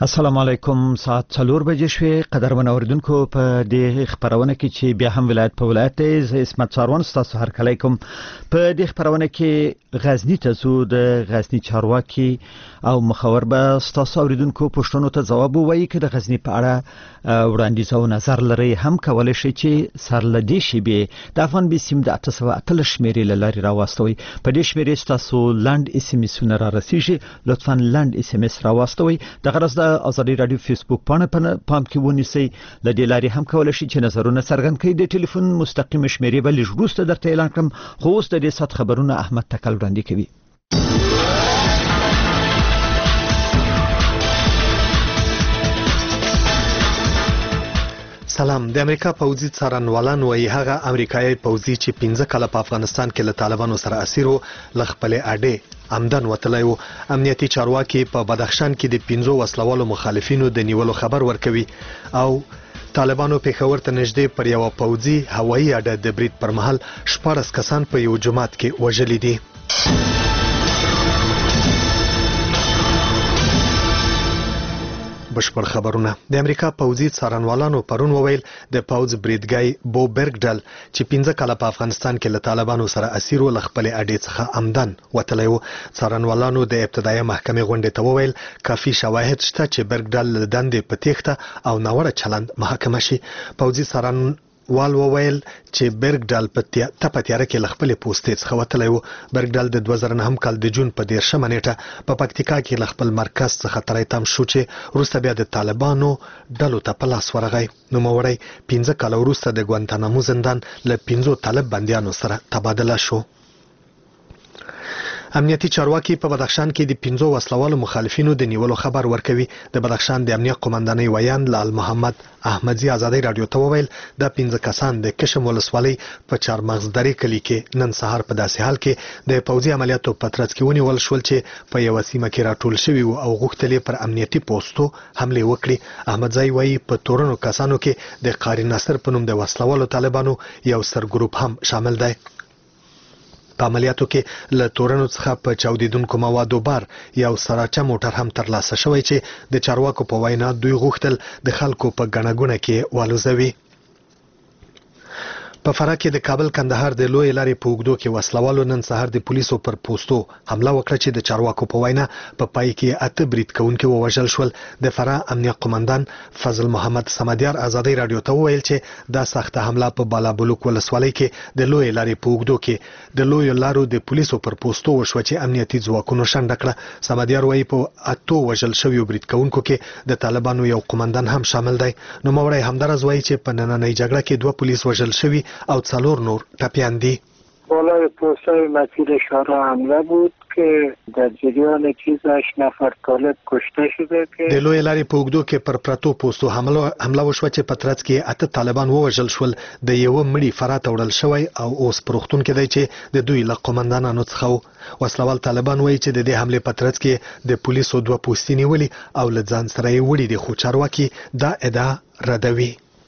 السلام علیکم. ساعت 4 بجې شوې. قدرمن اوریدونکو په دې خبرونه کې چې بیا هم ولایت په ولایت ته اسمت ساروان تاسو هر کله کوم په دې خبرونه کې غزنی ته زو د غزنی چارواکي او مخاور به تاسو اوریدونکو پښتنو ته جواب وایي چې د غزنی په اړه وړاندیز او نظر لري هم کولای شي چې سرلدي شي به د افغان بي سیم د 808 شمیرې لاري راوستوي. په دې شمیرې تاسو لاند اس ام اس را رسیږي. لطفا لاند اس ام اس راوستوي. د غرض د ازادي رادیو فیسبوک باندې پام کې ونیسئ. د دې لارې هم کولای شي چې نظرونه څرګند کړئ. د ټلیفون مستقیم شمیرې به لږ وروسته درته اعلان کړم. خو اوس د دې سات خبرونه احمد تکل وړاندې کوي. سلام. د امریکا پوځي څارنوالان وایي هغه امریکایي پوځي چې 15 کاله په افغانستان کې له طالبانو سره اسیر و ل خپل اډې عمدن وتلی و. امنیتي چارواکي په بدخشان کې د 15 وسلوالو مخالفینو د نیولو خبر ورکوي او طالبانو پېښور ته نږدې پر یو پوځي هوایي اډه د برید پر مهال 14 کسان په یو جماعت کې وژلي دي. بشپړ خبرونه. د امریکا پوځي څارنوالانو پرون وویل د پوځ بریدګای بو برګډل چې 15 کاله په افغانستان کې له طالبانو سره اسیر و ل خپل اډې څخه عمدن وتلی و. څارنوالانو د ابتدایي محکمې غونډې ته وویل کافي شواهد شته چې برګډل د دندې په تېښته او ناوړه چلند محاکمه شي. پوځي څارنوال وویل چې برګډل په تیاره کې ل خپل پوستې څخه وتلی و. برګډل د 2009 کال د جون په 13 نیټه په پکتیکا کې ل خپل مرکز څخه ترې تم شو چې وروسته بیا د طالبانو ډلو ته په لاس ورغی. نوموړی 15 کال وروسته د ګوانتانامو زندان له 15 طالب بندیانو سره تبادله شو. امنیتي چارواکي په بدخشان کې د 15 وسلوالو مخالفینو د نیولو خبر ورکوي. د بدخشان د امنیت قومندانۍ ویان لال محمد احمدزي ازادي رادیو ته وویل د 15 کسان د کشم ولسوالۍ په چارمغز درې کلی کې نن سهار په داسې حال کې د پوځي عملیاتو په ترڅ کې ونیول شول چې په یو سیمه کې راټول شوي او غوښتل پر امنیتي پوسټو حمله وکړي. احمدزي وایي په تورنو کسانو کې د قاری ناصر په نوم د وسلوالو طالبانو یو سرګروپ هم شامل دی. په عملیاتو کې له تورنو څخه په چاودیدونکو موادو بار یو سراچه موټر هم ترلاسه شوی چې د چارواکو په وینا دوی غوښتل د خلکو په ګڼه ګوڼه کې والوزوي. په فراه کې د کابل کندهار د لوی لارې په اوږدو کې وسلوالو نن سهار د پولیسو پر پوسټو حمله وکړه چې د چارواکو په وینا په پای کې 8 برید کوونکي ووژل شول. د فراه امنیت قومندان فضل محمد سمدیار ازادي رادیو ته وویل چې دا سخته حمله په بالابلوک ولسوالۍ کې د لوی لارې په اوږدو کې د لوی لارو د پولیسو پر پوسټو وشوه چې امنیتي ځواکونو شنډه کړه. سمدیار وایي په 8 وژل شویو برید کوونکو کې د طالبانو یو قومندان هم شامل دی. نوموړی همدارز وایي چې په نننۍ جګړه کې 2 پولیس وژل شوي او 4 نور ټپیان دي. بالای پستای مسیر شارع حمله بود که در جریان چیزش نفر طالب کشته شده که د لوی لارې په اوږدو کې پر پرتو پوسټو حمله وشوه چې په ترڅ کې 8 طالبان ووژل شول. د یو مړي فراه ته وړل شوی او اوس په روغتون کې دی چې د دوی له قومندانانو څخه و. وسلوال طالبان وایي چې د دې حملې په ترڅ کې د پولیسو 2 پوستې نیولي او له ځان سره یې وړي دي، خو چارواکي دا ادعا ردوي.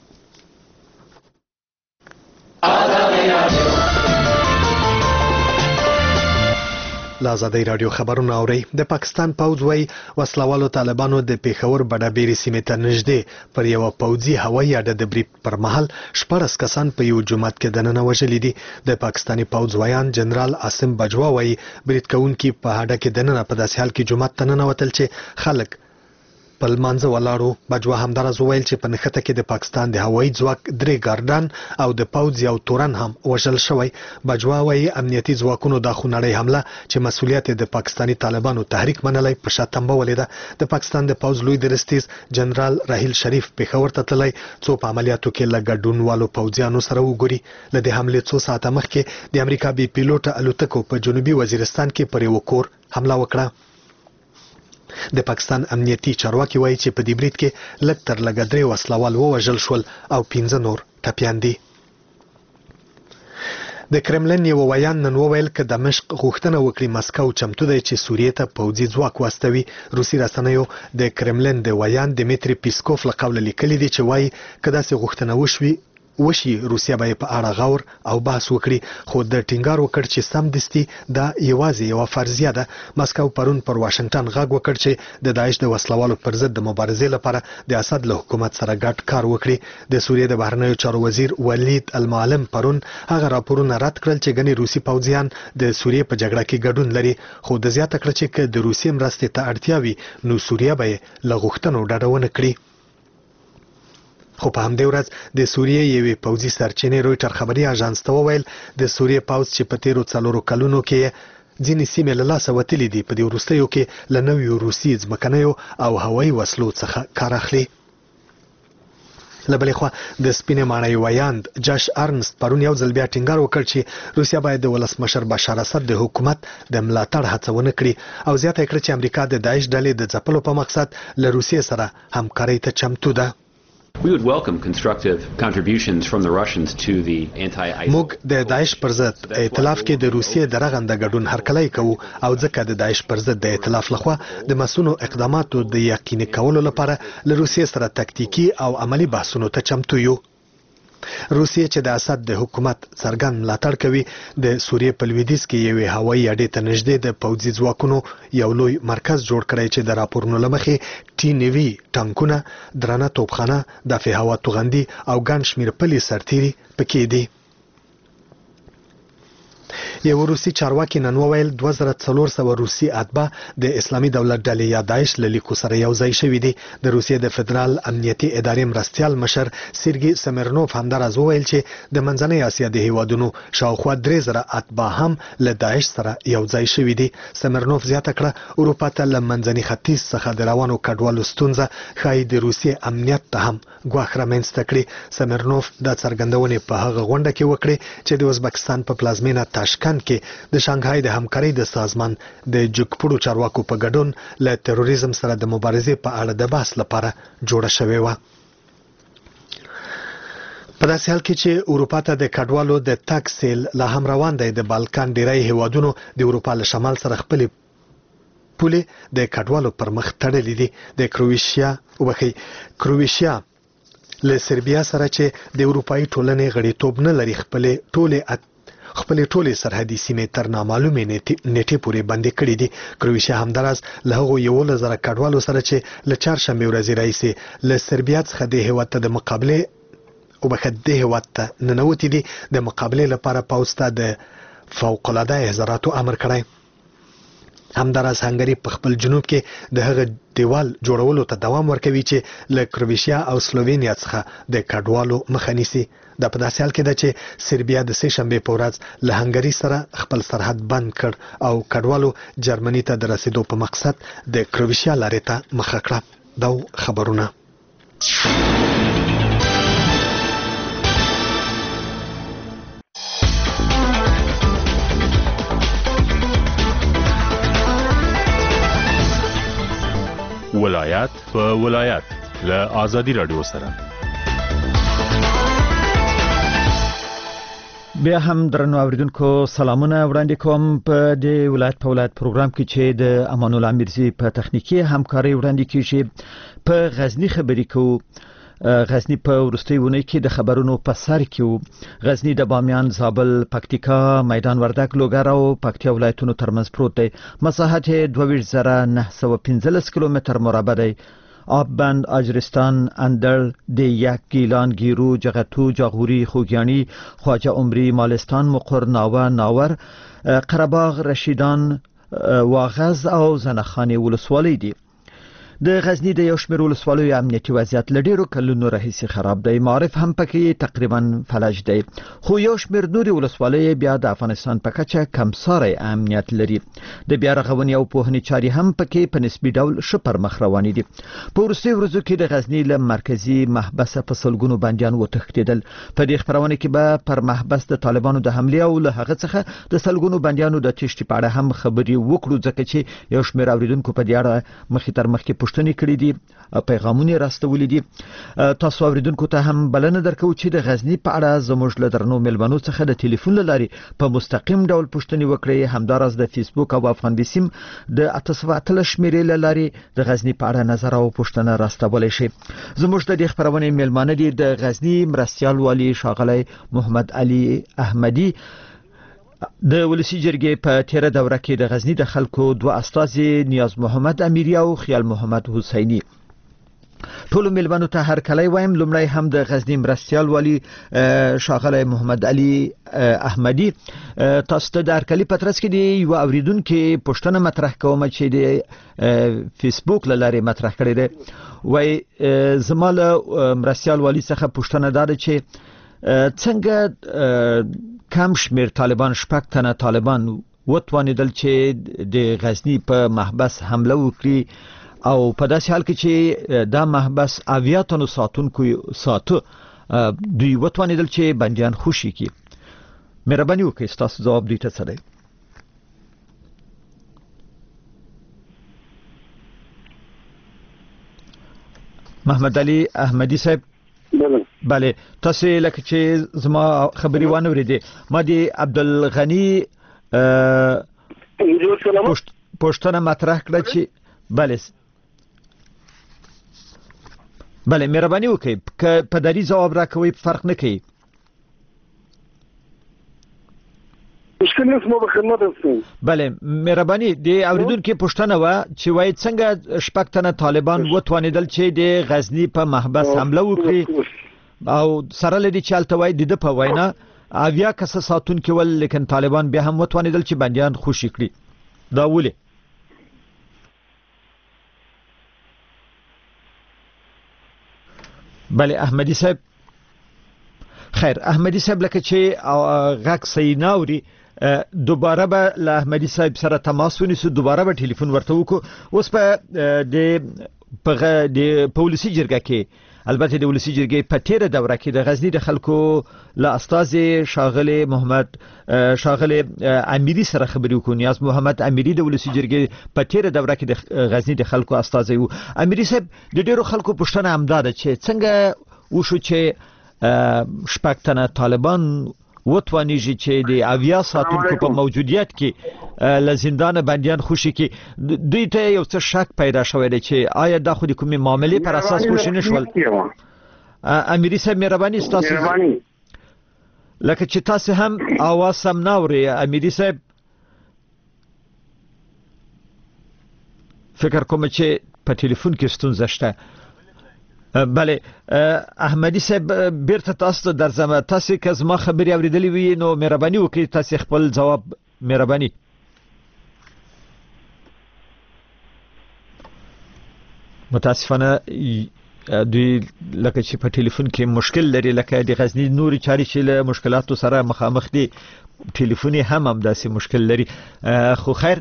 له ازادي رادیو خبرونه اورئ. د پاکستان پوځ وایي وسلوالو طالبانو د پېښور بډابېري سیمې ته نږدې پر یو پوځي هوایي اډه د برید پر مهال 14 کسان په یو جومات کې دننه وژلي دي. د پاکستاني پوځ ویان جنرال عاصم بجوا وایي برید کوونکي په اډه کې دننه په داسې حال کې جومات ته ننوتل چې خلک په لمانځه ولاړو. بجوا همدارز وویل چې په نښته کې د پاکستان د هوایي ځواک 3 ګاردان او د پوځ یو تورن هم وژل شوی. بجوا وایي امنیتي ځواکونو د خونړۍ حمله چې مسؤلیت د پاکستاني طالبانو تحریک منلی په شا تنبولې ده. د پاکستان د پوځ لوی درستیز جنرال راحیل شریف پېښور ته تللی څو په عملیاتو کې له ګډونوالو پوځیانو سره وګوري. له دې حملې څو ساعته مخکې د امریکا بي پیلوټه الوتکو په جنوبي وزیرستان کې پر یو کور حمله وکړه. د پاکستان امنیتي چارواکي وایي چې په دې برید کې لږ تر لږه 3 وسلوال ووژل شول او 15 نور ټپیان دي. د کرملن یو ویان نن وویل چې دمشق غوښتنه وکړي مسکو چمتو دی چې سوریې ته پوځي ځواک واستوي. روسي رسنیو د کرملن د ویان دمیتری پیسکوف له قوله لیکلي دي چې وایي که داسې غوښتنه وشوي وشي روسیا به په اړه غور او بحث وکړي خو د ټینګار وکړ چې سم دستي دا یوازې یو فرضیه ده. مسکو پرون پر واشنگټن غږ وکړ چې د داعش د وسلوالو پر ضد د مبارزې لپاره د اسد له حکومت سره ګډ کار وکړي. د سوریې د بهرنیو چارو وزیر ولید المعلم پرون هغه راپورونه رد کړل چې ګڼي روسي پوځیان د سوریې په جګړه کې ګډون لري خو د زیاته کړ چې د روسي مرستې ته اړتیا وي نو سوریه به له غوښتنو ډډه ونه کړي. خو په همدې ورځ د سوریې یوې پوځي سرچینې رویټر خبري اژانس ته وویل د سوریې پوځ چې په تیرو 4 کلونو کې ځینې سیمې له لاسه وتلې دي په دې وروستیو کې له نویو روسي ځمکنیو او هوایي وسلو څخه کار اخلي. له بلې خوا د سپینې ماڼۍ ویاند جاش ارنست پرون یو ځل بیا ټینګار وکړ چې روسیا باید د ولسمشر بشار اسد د حکومت د ملاتړ هڅه ونه کړي او زیاته کړ چې امریکا د داعش ډلې د ځپلو په مقصد له روسیې سره همکارۍ ته چمتو ده. We would welcome constructive contributions from the Russians to the anti-ISIL. موږ د داعش پر ضد ائتلاف کې د روسیې د رغنده ګډون هرکلی کوو او ځکه د داعش پر ضد د ائتلاف لخوا د مسونو اقداماتو د یقیني کولو لپاره له روسیې سره تکتیکی او عملی بحثونو ته چمتو یو. روسیې چې د اسد د حکومت څرګند ملاتړ کوي د سوریې په لویدیځ کې یوې هوایي اډې ته نږدې د پوځي ځواکونو یو لوی مرکز جوړ کړی چې د راپورونو له مخې ټي-90 ټانکونه، درنه توپخانه، دفاع هوا توغندي او ګڼ شمېر پلي سرتیري پکې دي. یو روسي چارواکي نن وویل 2400 روسي اتباع د اسلامي دولت ډلې یا داعش له لیکو سره یو ځای شوي دي. د روسیې د فدرال امنیتي ادارې مرستیال مشر سیرګي سمرنوف همداراز وویل چې د منځنۍ اسیا د هیوادونو شاوخوا 3000 اتباع هم له داعش سره یو ځای شوي دي. سمرنوف زیاته کړه اروپا ته له منځني ختیځ څخه د روانو کډوالو ستونزه ښایي د روسیې امنیت ته هم ګواښ رامنځته کړي. سمرنوف دا څرګندونې په هغه غونډه کې وکړې چې د ازبکستان په پلازمینه تاشکند کې د شانګهای د همکارۍ د سازمان د جګپړو چارواکو په ګډون له تروریزم سره د مبارزې په اړه د بحث لپاره جوړه شوې و. په داسې حال کې چې اروپا ته د کډوالو د تګ سیل لا هم روان دی، د بالکان ډیری هیوادونو د اروپا له شمال سره خپلې پولې د کډوالو پر مخ تړلې دي. د کرویشیا له سربیا سره چې د اروپایي ټولنې غړیتوب نه لري خپل ټولې سرحدي سیمې تر نامعلومې نیټې پورې بندي کړې دي. کرویشیا همداراز له هغو 11,000 کډوالو سره چې له چهارشنبې ورځې راهیسې له سربیا څخه د هیواد ته ننوتې دي د مقابلې لپاره پوځ ته د فوق‌العاده احضاراتو امر کړی. همداراز هنګري په خپل جنوب کې د هغه دیوال جوړولو ته دوام ورکوي چې له کرویشیا او سلووینیا څخه د کډوالو مخه نیسي. دا په داسې حال کې ده چې سربیا د سه شنبې په ورځ له هنګري سره خپل سرحد بند کړ او کډوالو جرمني ته د رسیدو په مقصد د کرویشیا لارې ته مخه کړه. دا خبرونه ولایت په ولایت له آزادی رادیو سره. بیا هم درنو اوریدونکو سلامونه وړاندې کوم په دې ولایت په ولایت پروګرام کې چې د امان الله میرزي په تخنیکی همکاري وړاندې کیږي. په غزنی خبرې کوو. غزنی په ورستۍ ونې کې د خبرونو په سر کې وو. غزنی د بامیان، زابل، پکتیکا، میدان وردګ، لوګر او پکتیا ولایتونو ترمنځ پروت دی. مساحت 22,915 کیلومتر مربع دی. آب بند، اجرستان، اندر، دیک، گیلان، گیرو، جغتو، جاغوری، خوگیانی، خواجه عمری، مالستان، مقر، ناوه، ناور، قره‌باغ، رشیدان، واغز او زنخانې ولسوالۍ دي. د غزنی د یو شمېر ولسوالیو امنیتي وضعیت له ډېرو کلونو راهیسې خراب دی. معارف هم پکې تقریبا فلج دی، خو یو شمېر نورې ولسوالیو بیا د افغانستان په کچه کمساری امنیت لري. د بیا رغونې او پوهنې چارې هم پکې په نسبي ډول ښه پر مخ روانې دي. په وروستیو ورځو کې د غزنی له مرکزي محبسه په سلګونو بندیان وتښتېدل. په دې خپرونه کې به پر محبس د طالبانو د حملې او له هغه څخه د سلګونو بندیانو د تښتې په اړه هم خبرې وکړو، ځکه چې یو شمېر اوریدونکو په دې اړه مخکې پوښتنې کړې دي پیغامونه راستولې دي تاسو اوریدونکو ته هم بلنه درکو چې د غزنی په اړه زموږ له درنو ملمنو څخه د ټلیفون لاري په مستقیم ډول پوښتنې وکړئ همدارس د فیسبوک او افغان بسیم د 883 شمیرې لاري د غزنی په اړه نظر او پوښتنه راستولای شي زموږ د خبرونه ملمانه دي د غزنی مرستيال والی ښاغلی محمد علي احمدي د ولسی جرګې په 13 دوره کې د غزنی د خلکو دوه استازي نیاز محمد امیری او خیال محمد حسینی ټول ملمنو ته هر کله وایم لمړی هم د غزنی مرستيال والی ښاغلی محمد علي احمدي تاسو ته د هر کلی پترس کې دی یو اوریدونکو پوښتنه مطرح کوم چې د فیسبوک لاري مطرح کړی دی وای زماله مرستيال والی څخه پوښتنه ده چې څنګه کم شمیر طالبان شپږ تنه طالبان وتوانیدل چې د غزنی په محبس حمله وکړي او په داسې حال کې چې دا محبس اویاتونو ساتو دوی وتوانیدل چې بنديان خوشي کی مهرباني وکړئ تاسو جواب دی ته څه دی محمد علي احمدي صاحب بله تاسو لکه چې زما خبري وانه ورېدې ما دي عبدالغني پوښتنه مطرح کړه چې بله مهرباني وکړئ په دری جواب راکوي فرق نه کوي بله مهرباني د اوریدونکو پوښتنه و چې وای څنګه شپږ تنه طالبان وتوانیدل چې د غزنی په محبس حمله وکړي او سره لدی چالتوي د په وینا اویا کس ساتون کې ول لیکن طالبان بیا هم وتوانیدل چې بنديان خوشي کړي دا ولې بله احمدي صاحب خیر احمدي صاحب لکه چې غاک سیناوري دوباره به له احمدي صاحب سره تماس ونیسو دوباره به ټلیفون ورته وکړو اوس په د پولیسي جرګه کې البته د ولسی جرګې په 13 دوره کې د غزنی د خلکو له استاد ښاغلی امیری سره خبرې وکړو نیاز محمد امیری د ولسی جرګې په 13 دوره کې د غزنی د خلکو استاد وو امیری صاحب د ډیرو خلکو پوښتنه همداده چې څنګه وشو چې شپږ تنه طالبان وتوانیږي چې د اویا ساتونکو په موجودیت کې له زندان بنديان خوشي کې دوی ته یو څه شک پیدا شوی دی چې آیا دا خو د کومې معاملې پر اساس خوشي نشول امیری صاحب مهرباني تاسو لکه چې تاسو هم اواز سم ناوري امیری صاحب فکر کوم چې په ټلیفون کې ستونزه شته بله احمدي صاحب بیرته تاسو درځم تاسو که زما خبري اوریدلې وي نو مهرباني وکړئ تاسو خپل جواب مهرباني متاسفانه دوی لکه چې په ټلیفون کې مشکل لري لکه د غزنی نوري چاري چې له مشکلاتو سره مخامخ دي ټلیفوني هم داسې مشکل لري خو خیر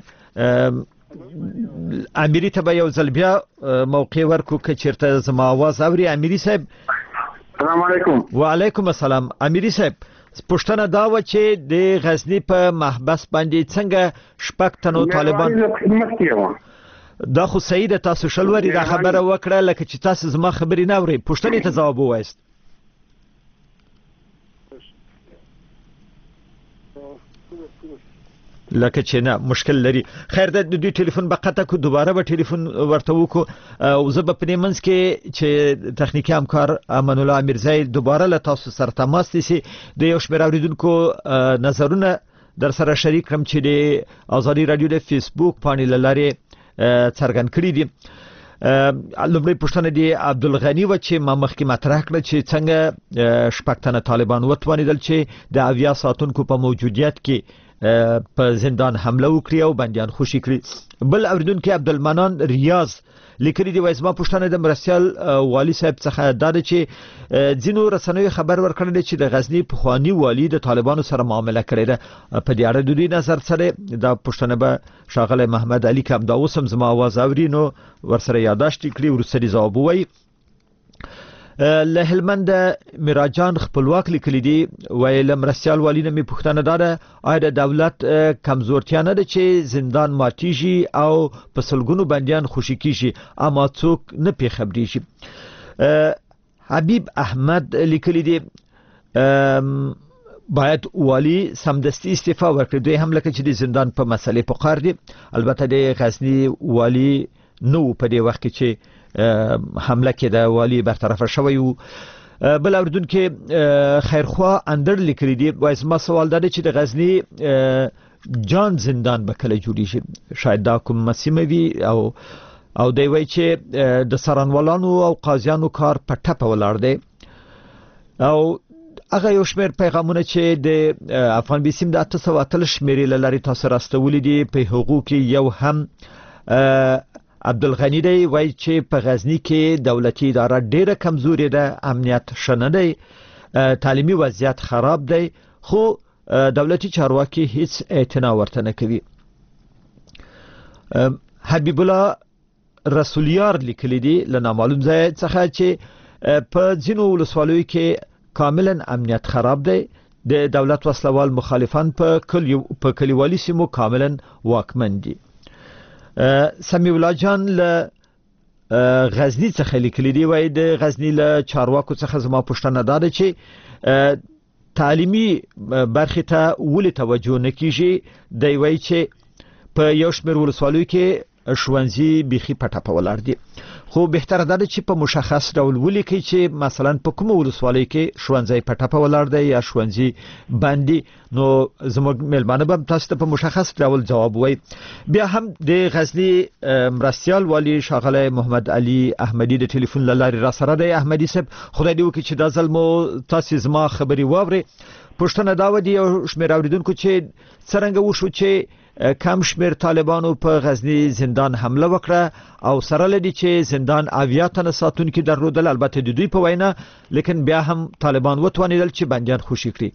امیری ته به یو ځل بیا موقع ورکو که چیرته زما आवाज اوري امیری صاحب السلام علیکم وعلیکم السلام امیری صاحب پوښتنه دا و چې د غزنی په محبس باندې څنګه شپږ تنو طالبان دا خو سید تاسو شلوري دا خبره وکړه لکه چې تاسو زما خبري نه اوري پوښتنې ته جواب وایست لکه چې نه مشکل لري خیر د دوی ټلیفون به قطع کو دوباره به ټلیفون ورته وکړو او زه به په منځ کې چې تخنیکی همکار امان الله میرزای دوباره له تاسو سره تماس نیسي د یو شمېر اوریدونکو نظرونه در سره شریک کړم چې د آزادي رادیو د فیسبوک باندې لاري څرګند کړی دي لومړی پوښتنه دی عبدالغني و چې ما مخکې مطرح کړه چې څنګه شپږ تنه طالبان وتوانیدل چې د اویا ساتونکو په موجودیت کې په زندان حمله وکړي او بنديان خوشي کړي بل اوریدونکو عبدالمنان ریاض لیکلي دی وایي ما پوښتنه د مرستيال والی صاحب څخه دا ده چې ځینو رسنیو خبر ورکړل چې د غزنی په خواني والی د طالبانو سره معامله کړې ده په دې اړه د دوی نظر سره دا پوښتنه به ښاغلی محمد علي کوم دا اوسم زما आवाज اوري نو ورسره یاداشت کړی ورسره جواب وایي له هلمند میراجان خپلواک لیکلي دي ویل مرستيال والی نه می پښتنه داده آیا د دولت کمزورتیا نه ده چې زندان ماتیږي او په سلګونو بنديان خوشی کیږي اما څوک نه پی خبري شي. حبیب احمد لیکلي دي باید والی سمدستي استعفا ورکړي. دوی هم لکه چې د زندان په مسلې په قار دي. البته د غزنی والی نو په دې وخت کې چې حمله کې د والی برطرف شوی و. بل اوردون کې خیرخوا اندر لیکلي دي وایي ما سوال ده چې د غزنی جان زندان به کله جوړیږي. شاید دا کوم مسیمه وي او دی وایي چې د سرانوالانو او قاضیانو کار په ټپه ولاړ دی. او هغه یو شمېر پیغامونه چې د افغان بیسیم د 800 شمېرې لري تاسو راستولې دي په حقوق یو هم عبدالغنی دی وایي چې په غزنی کې دولتي اداره ډیره کمزوري ده، امنیت شنه دی، تعلیمي وضعیت خراب دی، خو دولتي چارواکي هیڅ اعتنا ورته نه کوي. حبیب الله رسولیار لیکلی دی له نامعلوم ځای څخه چې په ځینو ولسوالیو کې کاملا امنیت خراب دی، د دولت وسلوال مخالفان په کلیوالي سیمو کاملا واکمن دي. سمیع الله جان له غزنی څخه لیکلی دی وایي د غزنی له چارواکو څخه زما پوښتنه ده چې تعلیمي برخې ته ولې توجه نه کیږي. دی وایي چې په یو شمېر ولسوالیو کې ښوونځي بیخي په ټپه ولاړ دي، خو بهتره ده چې په مشخص ډول ولیکي چې مثلا په کومه ولسوالۍ کې ښوونځي په ټپه ولاړ دی یا ښوونځي باندې، نو زموږ مېلمانه به تاسو ته په مشخص ډول جواب وایي. بیا هم د غزنی مرستيال والی شاغله محمد علي احمدي د ټلیفون لارې را سره دی. احمدي صاحب خدای دې وکړي چې دا ځل مو تاسو زما خبري واوري. پښتنه دا ودی یو شمېر اوریدونکو چې څنګه وشو چې کم شمیر طالبانو په غزنی زندان حمله وکړه او سره لدی چې زندان اویا تنه ساتونکي درلودل، البته د دوی په وینا، لیکن بیا هم طالبان وتوانیدل چې بندیان خوشی کړي.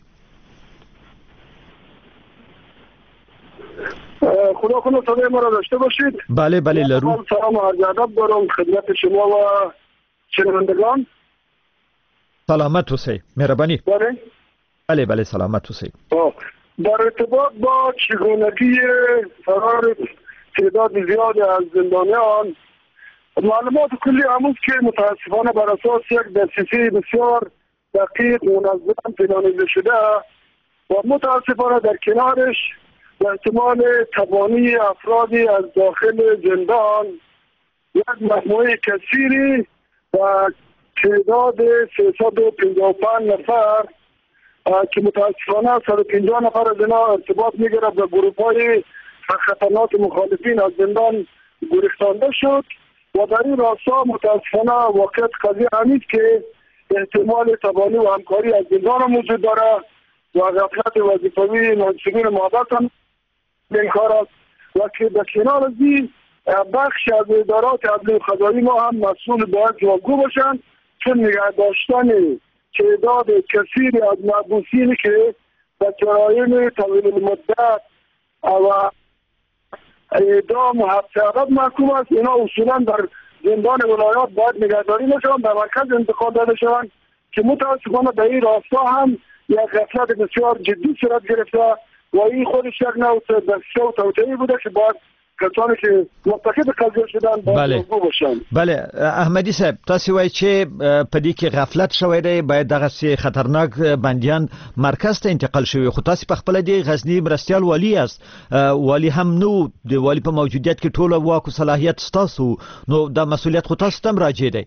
خدا کنه صدای ما را داشته باشید. بله لرو. سلام و عرض ادب دارم خدمت شما و شنوندگان. سلامت اوسئ. مهربانی. بله سلامت اوسئ. در ارتباط با چگونگی فرار تعداد زیاد از زندانیان، معلومات کلی امروز که متاسفانه بر اساس یک دسترسی بسیار دقیق منظم پلانیده شده و متاسفانه در کنارش احتمال تبانی افرادی از داخل زندان یک مجموعه کثیری و تعداد 355 نفر که متاسفانه 150 نفر از اینا ارتباط میگیره به گروه‌های خطرناک مخالفین از زندان گریختانده شد و در این راستا متاسفانه واقعیت قضیه همین که احتمال تبانی و همکاری از زندان موجود داره و غفلت وظیفوی منصبین محبت هم این کار است و که در کنار از این بخش از ادارات عدلی و قضایی ما هم مسئول باید جوابگو باشن، چون نگه داشتن تعداد کثیری از محبوسینی که به جرایم طویل المدت و اعدام و حبس ابد محکوم است، اینا اصولا در زندان ولایات باید نگهداری نشوند، در مرکز انتقال داده شوند که متاسفانه به این راستا هم یک غفلت بسیار جدی صورت گرفته و این خودش یک نوع دستشه و توطئه‌ای بوده که باید کسانی که مرتکب قضیه شدن باید جوابگو باشن. بله احمدی صاحب تاسو وایي چې په دې کې غفلت شوی دی، باید دغه سي خطرناک بندیان مرکز ته انتقال شوی، خو تاسو په خپل دی غزنی مرستيال والی است، والی هم نو د والی په موجودیت کې ټول واک او صلاحیت ستاسو، نو دا مسؤلیت خو تاسو ته راځي دی.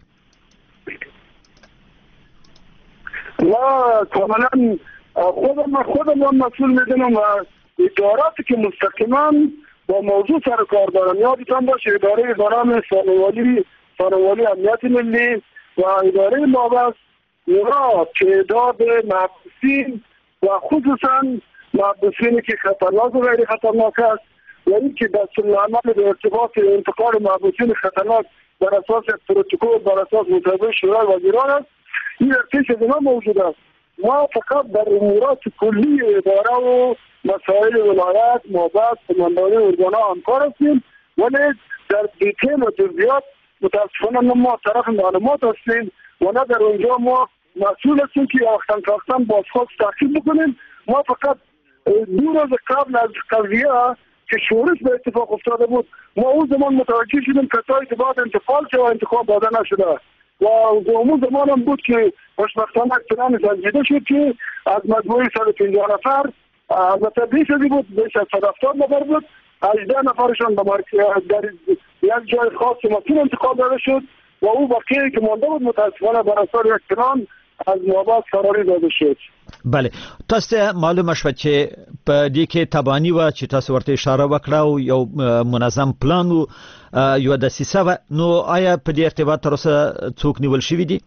لا کاملا خودم مسئول میدونم و اداراتی که مستقیما با موضوع سر کار دارم. یادتان باشه اداره برنامه ثانویه امنیت ملی و اداره مابس اونا تعداد محبوسین و خصوصا محبوسینی که خطرناک و غیر خطرناک است و این که دستورالعمل به ارتباط انتقال محبوسین خطرناک بر اساس پروتکل بر اساس مطابق شورای وزیران است، این ارتش از اینا موجود است. ما فقط در امورات کلی اداره و مسائل ولایت مابس قماندانی ارگان‌ها همکار هستیم، ولی در دیتیل و جزئیات متاسفانه ما طرف معلومات هستیم و نه در اونجا ما مسئول هستیم که وقتاً بازخواست تعقیب بکنیم. ما فقط 2 روز قبل از قضیه که شورش به اتفاق افتاده بود ما اون زمان متوجه شدیم کسایی که باید انتقال شد و انتخاب داده نشده و اون زمان هم بود که خوشبختانه اکتران سنجیده شد که از مجموعه 150 نفر البته بیشتری بود، بیش از 170 نفر بود، 18 نفرشان در یک جای خاص مسئول انتخاب داده شد و او بقیه که مانده بود متاسفانه بر اثر اکتران از نوبت فراری داده شد. بله، تاسو معلومه شو چې په دې کې تبانی و چې تاسو ورته اشاره وکړه او یو منظم پلان و یو دسیسه و، نو آیا په دې ارتباط تر اوسه څوک نیول شوی دي؟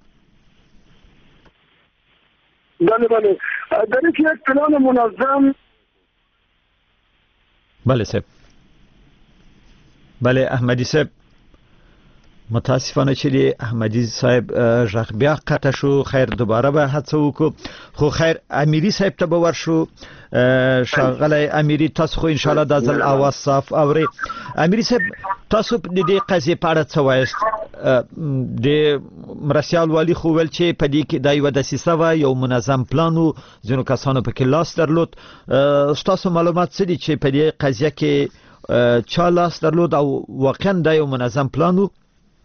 بله در این یک پلان منظم. بله صاحب. بله احمدی صاحب، متاسفانه چې دی احمدی صاحب ژغ بیا قطع شو. خیر دوباره به هڅه وکړو. خو خیر امیری صاحب ته به ورشو. شاغلی امیری، تاسو خو ان شاء الله د ځل اواز صاف اوري. امیری صاحب تاسو د دې قضیې په اړه څه وایست؟ د مرسیال والی خو ول چې په دې کې د یو دسیسه و، یو منظم پلان و، ځینو کسانو په کې لاس درلود. تاسو معلومات څه دي چې په دې قضیه کې چا لاس درلود او واقعا د یو منظم پلان و؟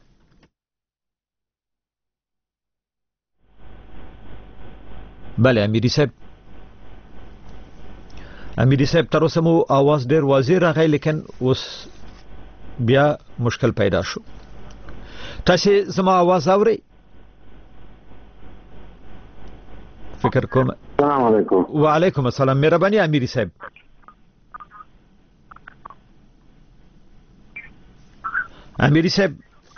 بله امیری صاحب تر اوسه مو आवाज ډیر واضح راغی، لیکن اوس بیا مشکل پیدا شو. تاسو زما आवाज اورئ؟ فکر کوم. السلام علیکم. وعلیکم السلام. مهرباني امیری صاحب. امیری صاحب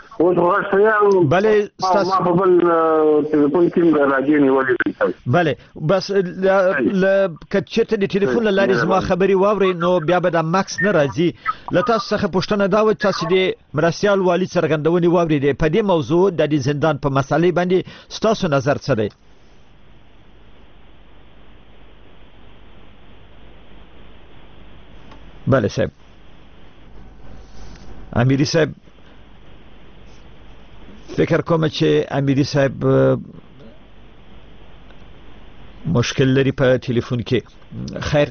بله ما په بل ټلیفون کې راځي نیولې. بله بس کچته د ټلیفون لارې زما خبري واوري نو بیا به د ماکس نه راځي. له تاسو څخه پوښتنه دا و تاسو د مرسیال والی څرګندونې واوري دي په دې موضوع د زندان په مسالې باندې تاسو نظر څه دی؟ بله صاحب. امیری صاحب فکر کوم چې امیری صاحب مشکل لري په ټلیفون کې. خیر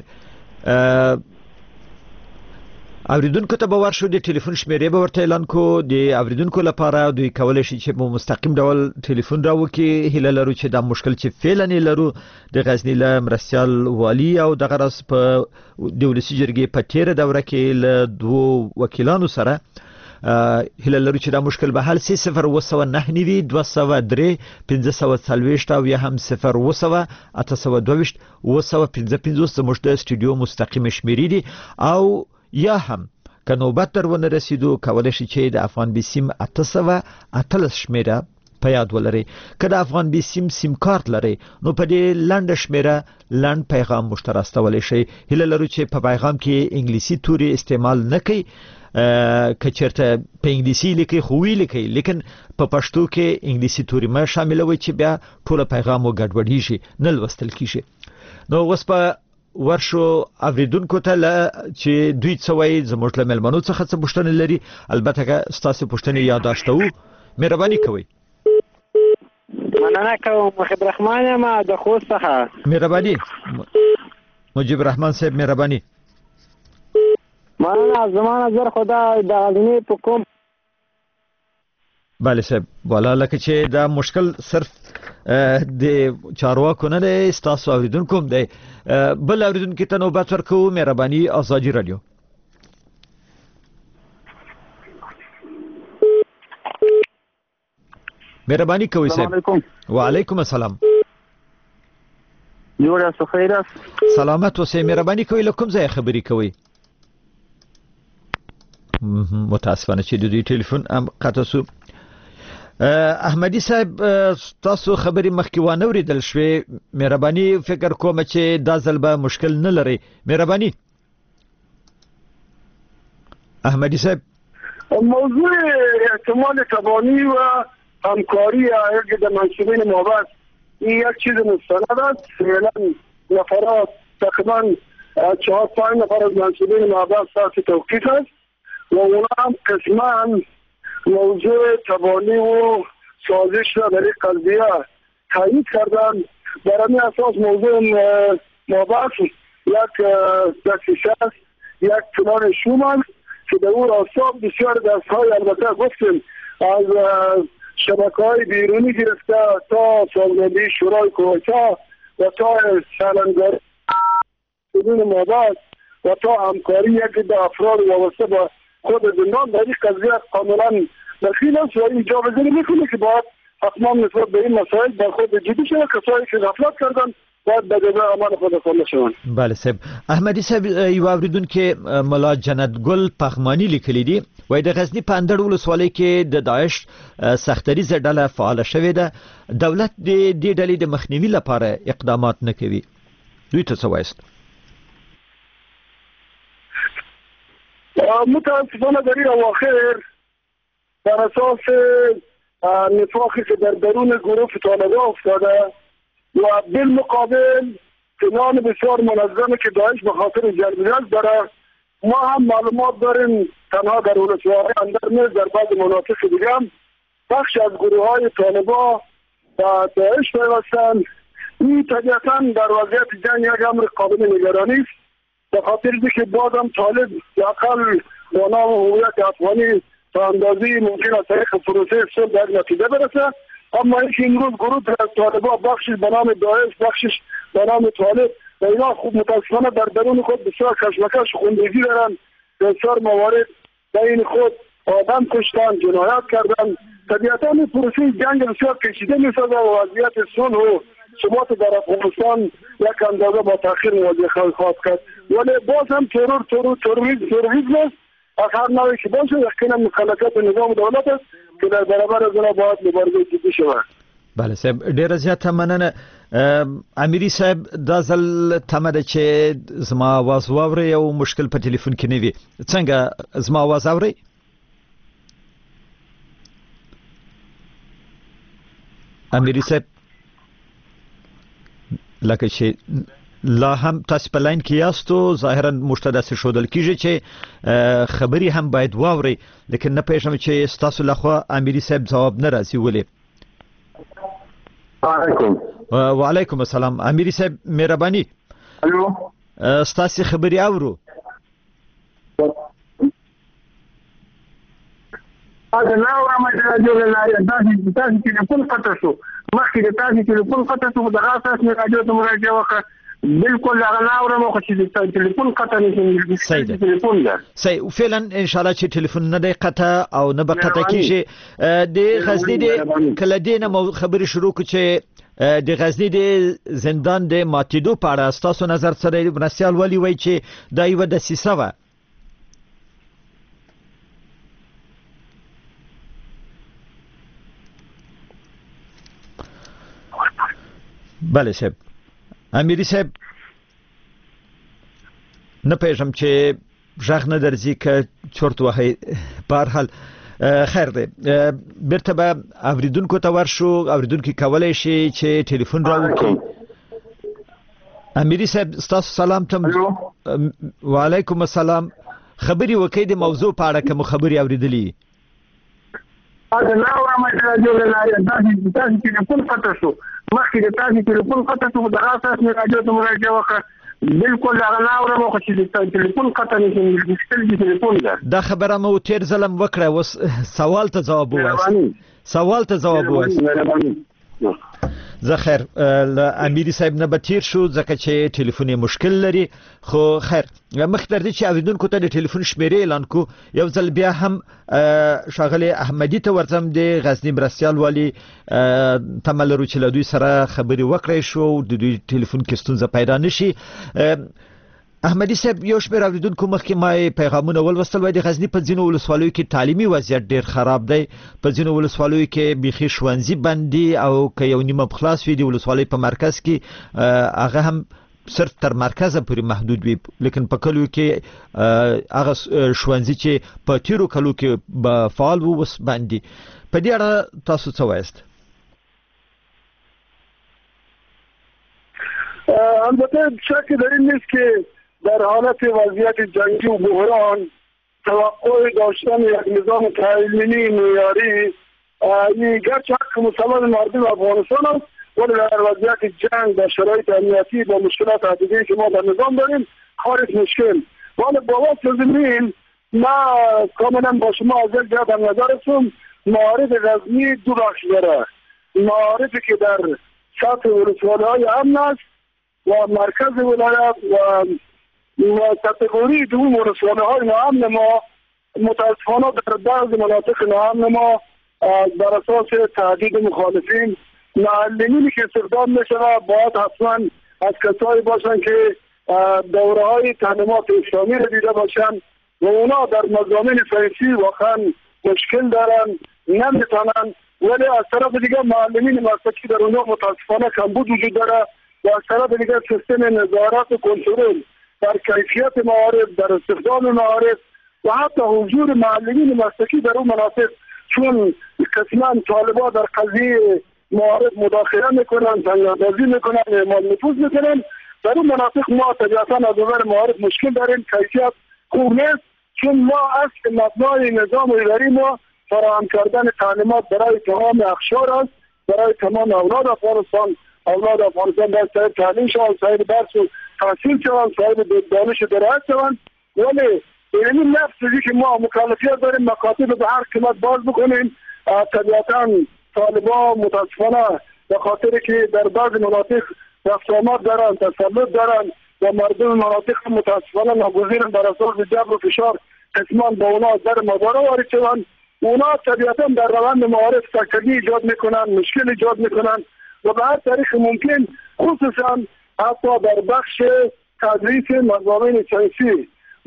اوریدونکو ته به ورشو، د ټلیفون شمیرې به ورته اعلان کو. د اوریدونکو لپاره دوی کولی شي چې مستقیم ډول ټلیفون راوکړي. هیله لرو چې دا مشکل چې فعلا یې لرو د غزنی له مرسیال والی او دغه راز په د ولسي جرګې په تیره دوره کې له 2 وکیلانو سره هیله لرو چې دا مشکل به حل سي. 019 203 540 او یا هم 0 822 955 زموږ د استودیو مستقیم شمیرې دي او یا هم که نوبت در ونه رسیدو کولی شي چې د افغان بي سیم 818 شمیره په یاد ولرئ. که د افغان بي سیم کارت لرئ نو په دې لنډه شمیره لنډ پیغام موږ ته راستولی شئ. هیله لرو چې په پیغام کې انګلیسي توري استعمال نه کوئ. که چېرته په انګلیسي لیکئ خو ویې لیکئ، لیکن په پښتو کې انګلیسي توري مه شاملوئ چې بیا ټوله پیغام وګډوډېږي، نه لوستل کېږي. نو اوس په ورشو اوریدونکو ته چې دوی څه وایي. زموږ له مېلمنو څخه څه پوښتنې لري. البته که ستاسو پوښتنې یادداشتوو مهرباني کوئ. مننه کوم. مجيب الرحمن یم د خوست څخه. مهرباني مجيب الرحمن صاحب، مهرباني. مننه. زما نظر خدا د غزنی په کوم. بله صاحب، والا لکه چې دا مشکل صرف د چارواکو نه دی، ستاسو اوریدونکو هم دی. بل اوریدونکو ته نوبت ورکوو. مهرباني آزادي رادیو. مهرباني کوئ صاحب. وعلیکم السلام. جوړ یاست؟ خیر یاست؟ سلامت اوسئ. مهرباني کوئ له کوم ځایه خبرې کوئ؟ متاسفانه چې د دوی ټلیفون هم قطع شو. احمدی صاحب تاسو خبرې مخکې وانه اوریدل شوې. مهرباني فکر کوم چې دا ځل به مشکل نه لري. مهرباني احمدی صاحب. موضوع احتمال تبانی و همکاری یک در منصوبین مابعث این یک چیز مستند است. فعلا نفرات تقریبا 4-5 نفر از منصوبین مابعث تحت توقیف است و اونا هم قسما موضوع تبانی و سازش را در این قضیه تایید کردن. بر همین اساس موضوع مابعث یک دستیسه است، یک پلان شوم است که در اون راستا بسیار دستهای البته گفتیم از شبکه‌های بیرونی گرفته تا سازماندهی شورای کویتا و تا سالنگاری بدون مابعث و تا همکاری یکی به افراد وابسته به خود زندان در این قضیه کاملا دخیل است و اینجا بزنی میکنه که باید حتما نسبت به این مسائل با خود جدی شده. کسایی که غفلت کردن باید به جزای امان خود خانده شوند. بله صاحب. احمدی صاحب یو اوریدون کې ملا جنت ګل پخمانی لیکلی دی وای د غزنی په اندړ ولسوالۍ کې د داعش سختریزه ډله فعال شوې ده، دولت د دې ډلې د مخنیوي لپاره اقدامات نه کوي. دوی ته څه وایست؟ متاسفانه در این اواخر بر اساس نفاقی که در درون گروه طالبان افتاده و بالمقابل پلان بسیار منظمه که داعش به خاطر جلب داره. ما هم معلومات داریم تنها در ولسوالی اندر نیز در بعض مناطق دیگه هم بخش از گروه های طالبان و داعش پیوستند. این طبیعتا در وضعیت جنگ یک امر قابل نگرانی است، به خاطر که بازم طالب یاقل با نام هویت افغانی تا اندازی ممکن است طریق پروسه صلح به یک نتیجه برسه. اما اینکه امروز گروه طالبان بخشش به نام داعش بخشش به نام طالب و اینا خوب متاسفانه در درون خود بسیار کشمکش خوندگی دارن، بسیار موارد بین خود آدم کشتن، جنایت کردن. طبیعتا این پروسه جنگ بسیار کشیده می‌سازه و وضعیت صلح و ثبات در افغانستان یک اندازه با تأخیر مواجه خواهد کرد. ولی باز هم تروریسم است از هر نوعی که باشه، یقینا مخالفت نظام دولت است که در برابر از اونها باید مبارزه جدی شود. بله صاحب، ډیره زیاته مننه. امیري صاحب دا ځل تمه ده چې زما आवाज واورئ او مشکل په ټلیفون کې نه وي. څنګه زما आवाज اورئ؟ امیري صاحب لکه چې لا هم تاسو په لاین کې یاستو، ظاهرا مشتدا څه شودل کیږي چې خبري هم باید واوري، لیکن نه پېژنم چې تاسو لخوا امیري صاحب جواب نه راځي. ولې؟ وعلیکم السلام. امیري صاحب مهرباني. الو تاسو خبري اورو؟ دا نه اورم چې راځو لاره تاسو ټلیفون قطع شو، مخکې د تاسو ټلیفون قطع شو، د اساس نه راځو ته مراجعه وکړه. بالکل هغه نه اورم خو چې ټلیفون قطع نشي. صحیح ده. صحیح. فعلا ان شاء الله چې ټلیفون نه دی قطع او نه به قطع کیږي. د غزنی د کله دینه خبري شروع کړ چې د غزنی د زندان د ماتیدو په اړه تاسو نظر سره مرستيال ولي وای چې دا یو د سیسه و. بله صاحب. امیري صاحب نه پېژم چې ژغ نه درځي که چورت وهي. په هر حال خیر دی، بیرته به اوریدونکو ته ورشو. اوریدونکو کولای شي چې ټلیفون راوړي. امیري صاحب تاسو سلام ته. وعلیکم السلام. خبري وکړئ د موضوع په اړه کوم خبري اوریدلې؟ دا نه اورم چې راځو لاره تاسو ټلیفون قطع شو، مخکې د تاسو ټلیفون قطع شو، د اساس نه راځو ته مراجعه وکړه. بالکل هغه نه اورم خو چې ټلیفون قطع نشي. ټلیفون دا خبره مو تیر ظلم وکړه. وس سوال ته جواب وایي. زه خیر له امیري صاحب نه به تیر شو ځکه چې ټلیفون مشکل لري. خو خیر مخکې تر دې چې اوریدونکو ته د ټلیفون شمیرې اعلان کو، یو ځل بیا هم ښاغلی احمدي ته ورځم د غزنی مرستيال والي تمه لرو چې له دوی سره خبرې وکړی شو، د دوی ټلیفون کې ستونزه پیدا نشي. احمدي صاحب یو شمېر اوریدونکو مخکې ما پیغامونه ولوستل، وایي د غزنی په ځینو ولسوالیو کې تعلیمي وضعیت ډېر خراب دی، په ځینو ولسوالیو کې بیخي ښوونځي بند دي او که یو نیمه خلاص وي د ولسوالۍ په مرکز کې هغه هم صرف تر مرکزه پورې محدود وي، لیکن په کلیو کې هغه ښوونځي چې په تیرو کلو کې به فعال وو اوس بند دي. په دې اړه تاسو څه وایست؟ البته شک در این نیست که در حالت وضعیت جنگی و بحران توقع داشتن یک نظام تعلیمی معیاری این گرچه حق مسلمان مردم افغانستان است ولی در وضعیت جنگ در شرایط امنیتی با مشکلات عدیدی که ما در نظام داریم خارج مشکل. ولی با واسه زمین ما کاملا با شما از یک جهت در نظر هستم. معارف غزنی دو بخش داره. معارفی که در سطح ولسوالی‌های امن است و مرکز ولایت و کاتگوری دوم ولسوالی‌های ناامن ما متاسفانه در بعض مناطق ناامن ما بر اساس تهدید مخالفین معلمینی که استخدام میشوند باید حتما از کسایی باشند که دوره‌های تعلیمات اسلامی را دیده باشند و اونا در مضامین سیاسی واقعا مشکل دارن نمیتونن. ولی از طرف دیگه معلمین مسلکی در اونجا متاسفانه کمبود وجود داره و از طرف دیگه سیستم نظارت و کنترل در کیفیت معارف، در استخدام معارف و حتی حضور معلمین مسلکی در اون مناطق، چون قسما طالبان در قضیه معارف مداخله میکنن، تنگ‌اندازی میکنن، اعمال نفوذ میکنن. در اون مناطق ما طبیعتا از نظر معارف مشکل داریم، کیفیت خوب نیست، چون ما اصل مبنای نظام اداری ما فراهم کردن تعلیمات برای تمام اقشار است، برای تمام اولاد افغانستان باید صاحب تعلیم شوند، صاحب درس و تحصیل شوند، صاحب دانش و درایت شوند. ولی این نفسی که ما مکلفیت داریم مکاتب به هر قیمت باز بکنیم، طبیعتا طالبان متاسفانه به خاطر که در بعض مناطق رفت آمد دارن، تسلط دارن و مردم مناطق متاسفانه ناگزیرن بر اساس جبر و فشار قسما با اونا در مداره وارد شوند. اونا طبیعتا در روند معارف سکتگی ایجاد میکنن، مشکل ایجاد میکنن و به هر طریق ممکن خصوصا حتی در بخش تدریس مضامین سیاسی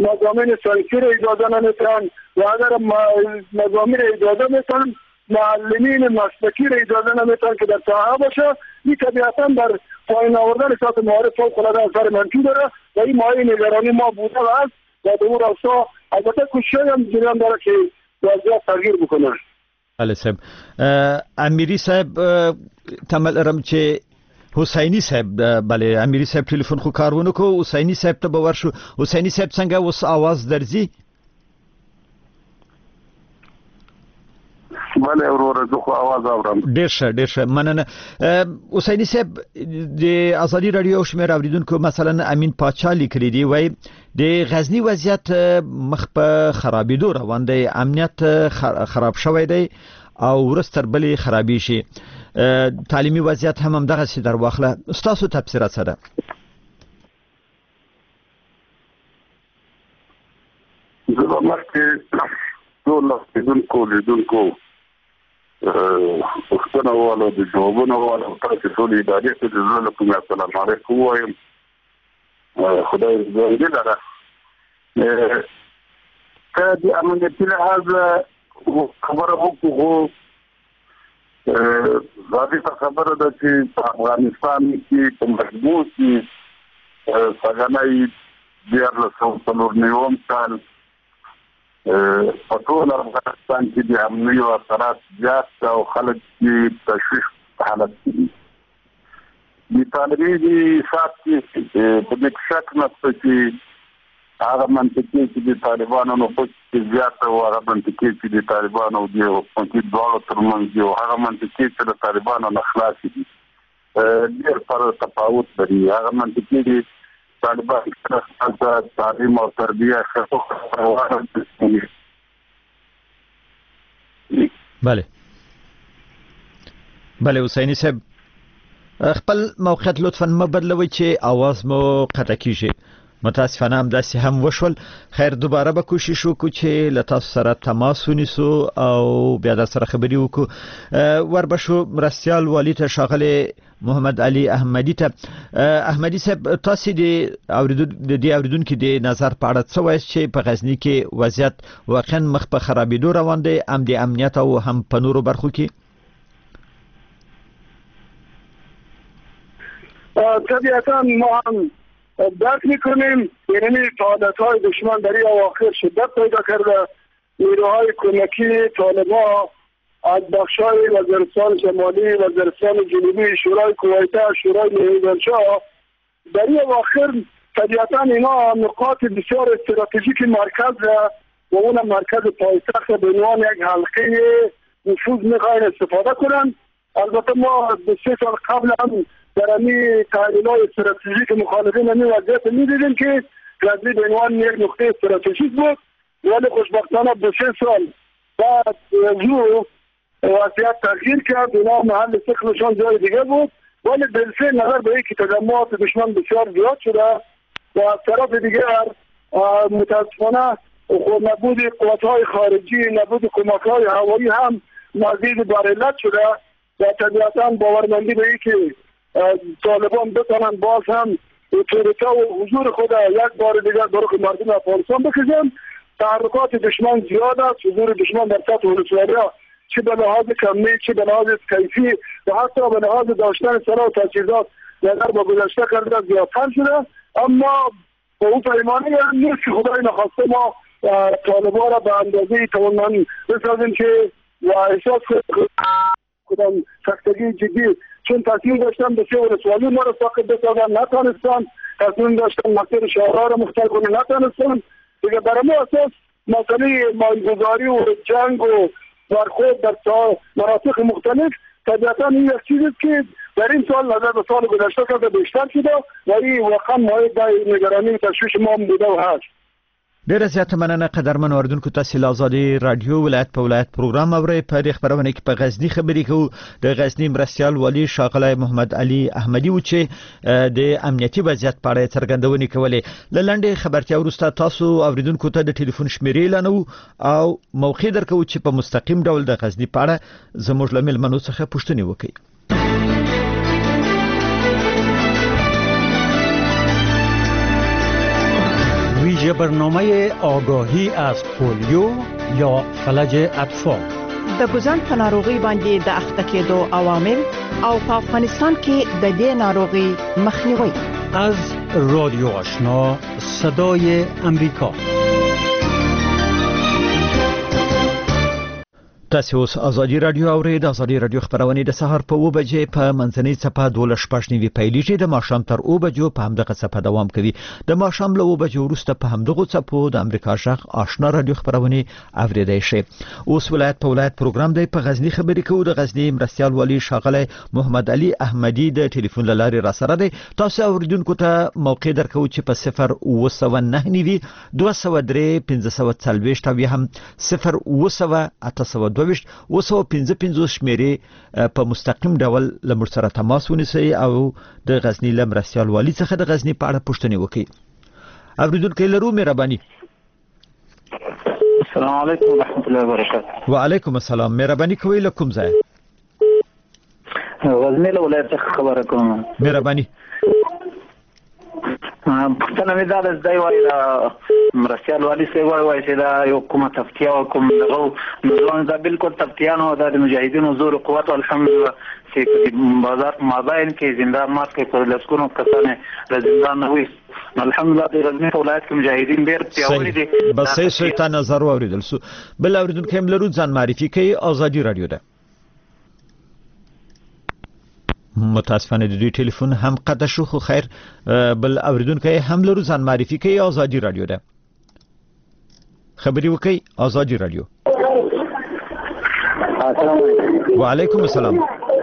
را اجازه نمیتن و اگر مضامین اجازه میتن معلمین مسلکی را اجازه نمیتن که در ساحه باشه. این طبیعتا در پایین آوردن سطح معارف فوق‌العاده اثر منفی داره و این مایه نگرانی ما بوده و هست و در اون راستا البته کوشش هم جریان داره که وضعیت تغییر بکنه. بله صاحب. امیری صاحب تمل ارم چې حسینی صاحب بله امیری صاحب ټلیفون خو کارونه کو حسینی صاحب ته باور شو. حسینی صاحب څنګه اوس आवाज درځي؟ بله ورور زه خو आवाज اورم. ډیر ښه مننه. حسینی صاحب د ازادي رادیو شمیر اوریدونکو مثلا امین پاچا لیکلی دی وای د غزنی وضعیت مخ په خرابېدو روان دی، امنیت خراب شوی دی او ورستر بلې خرابې شي، تعلیمي وضعیت هم دغه سي در واخله. ستاسو تفسیرات څه ده؟ زه مخکې ټول لیدونکو پوښتنه واله د جوابونه واله تاسو ټول ادارې ته د زړه له کومې السلام علیکم وایم. خدای دې لره که د امنیتي لحاظ خبره وکړو، ضابطه خبره ده چې په افغانستان کې په مضبوط سګنۍ 1490 کال په ټول افغانستان کې د امنیتي اثرات زیات او خلک کې تشویش په حالت کې دي. طالبي حساب کې په دې شک نشته چې هغه منطقي چې د طالبانو په زیات او هغه منطقي چې د طالبانو د حکومتي دواړو ترمنځ او هغه منطقي چې د طالبانو نه خلاص دي ډېر پر تفاوت لري. هغه منطقي دي طالبان سره تعلیم او تربیه خصوصا بله حسینی صاحب خپل موقعیت لطفا ما بدلوي چې आवाज مو قطع کیږي. متاسفانه هم داسې هم وشول. خیر دوباره به کوشش وکړو چې له تاسو سره تماس ونیسو او بیا در سره خبرې وکړو. وربشو مرستیال والی ته ښاغلی محمد علي احمدي ته. احمدي صاحب تاسو د اوریدونکو د نظر په اړه څه وایي چې په غزنی کې وضعیت واقعا مخ په خرابېدو روان دی، هم د امنیت او هم په نورو برخو کې؟ طبیعتا ما هم درک میکنیم یعنی فعالیت‌های دشمن در این اواخر شدت پیدا کرده. نیروهای کمکی طالبان از بخش‌های وزارتخانه شمالی، وزارتخانه جنوبی، شورای کویته، شورای مهیدرشاه در این اواخر طبیعتا اینا نقاط بسیار استراتژیک مرکز و اون مرکز پایتخت به عنوان یک حلقه نفوذ میخواین استفاده کنن. البته ما 3 سال قبل هم در این تحلیل‌های استراتژیک مخالفین این وضعیت می‌دیدیم که غزنی به عنوان یک نقطه استراتژیک بود، ولی خوشبختانه 2-3 سال بعد وضعیت تغییر کرد. اینا محل سکنشان جای دیگه بود، ولی بالفعل نظر به اینکه تجمعات دشمن بسیار زیاد شده و از طرف دیگر متاسفانه نبود قوت‌های خارجی، نبود کمک‌های هوایی هم مزید بر علت شده و طبیعتاً باورمندی به اینکه طالبان بتونن باز هم اتوریته و حضور خود یک بار دیگر در مردم افغانستان بکشن. تحرکات دشمن زیاد است، حضور دشمن در سطح ولسوالی‌ها چه به لحاظ کمی چه به لحاظ کیفی و حتی به لحاظ داشتن سلاح و تجهیزات نظر به گذشته کرده زیادتر شده. اما با اون پیمانه نیست که خدای نخواسته ما طالبان را به اندازه توانمند بسازیم که و احساس کدام سختگی جدی، چون تصمیم داشتن به سه ولسوالی ما را ساقط بسازن نتانستن، تصمیم داشتن مسیر شهرها را مختل کنه نتانستن. دیگه برای ما اساس مسئله مایل‌گذاری و جنگ و برخورد در مناطق مختلف طبیعتا این یک چیزی که در این سال نظر به سال گذشته کرده بیشتر شده و این واقعا مایه د نگرانی و تشویش ما هم بوده و هست. ډیره زیاته مننه قدرمن اوریدونکو. تاسو له ازادي رادیو ولایت په ولایت پروګرام اورئ. په دې خبرونه کې په غزنی خبرې کوو. د غزنی مرستیال والی ښاغلی محمد علي احمدي و چې د امنیتي وضعیت په اړه څرګندونې کولې. له لنډې خبرتیا وروسته تاسو اوریدونکو ته د ټلیفون شمیرې اعلانوو او موقع درکوو چې په مستقیم ډول د غزنی په اړه زموږ له مېلمنو څخه پوښتنې وکړي. ویژه برنامه آگاهی از پولیو یا فلج اطفال د ګوزن په ناروغي باندې د اخته کېدو عوامل او په افغانستان کې د دې ناروغي مخنیوي. از رادیو آشنا صدای امریکا. تاسو اوس ازادي رادیو اورئ. د ازادي رادیو خبرونه د سهار په 2 بجې په منځنۍ صفه 12:15 پیلېږي. د ماښام تر 2 بجو په همدغه صفه دوام کوي. د ماښام له 2 بجو وروسته په همدغه صفو د امریکا شغ آشنا رادیو خبرونه اوریدای شي. اوس ولایت په ولایت پروګرام دی. په غزنی خبرې کوو. د غزنی مرستیال والی ښاغلی محمد علي احمدي د ټلیفون لارې را سره دی. تاسو اوریدونکو ته موقع درکوو چې په 0999 203 540 او هم 0800 255 شمیرې په مستقیم ډول لمر سره تماس ونیسئ او د غزنی لمرستیال والی څخه د غزنی په اړه پوښتنې وکړئ. اوریدونکو لرو مهرباني. السلام علیکم ورحمۃ اللہ وبرکاتہ. وعلیکم السلام. مهرباني کوئ له کوم ځای؟ غزنی له ولایت څخه خبره کوم. مهرباني. پښتنه مې دا د ځای وایي مرستیال والی سی وایي چې دا یو کومه تفتیا او کوم دغه نظام دا بالکل تفتیانو د مجاهدینو زور او قوت الحمدلله چې په بازار مابین کې زندان مات کې پر لسکونو کسانه د زندان نه وي. الحمدلله د غزنی په ولایت کې مجاهدین ډېر پیاوړي دي. بس یې ته نظر اوریدل سو. بل اوریدونکو هم لرو ځان معرفي کوي. ازادي رادیو ده. متاسفانه د دوی ټلیفون هم قطع شو. خو خیر بل اوریدونکو هم لرو ځان معرفي کوي. ازادي رادیو ده. خبري وکي. ازادي رادیو. وعلیکم السلام.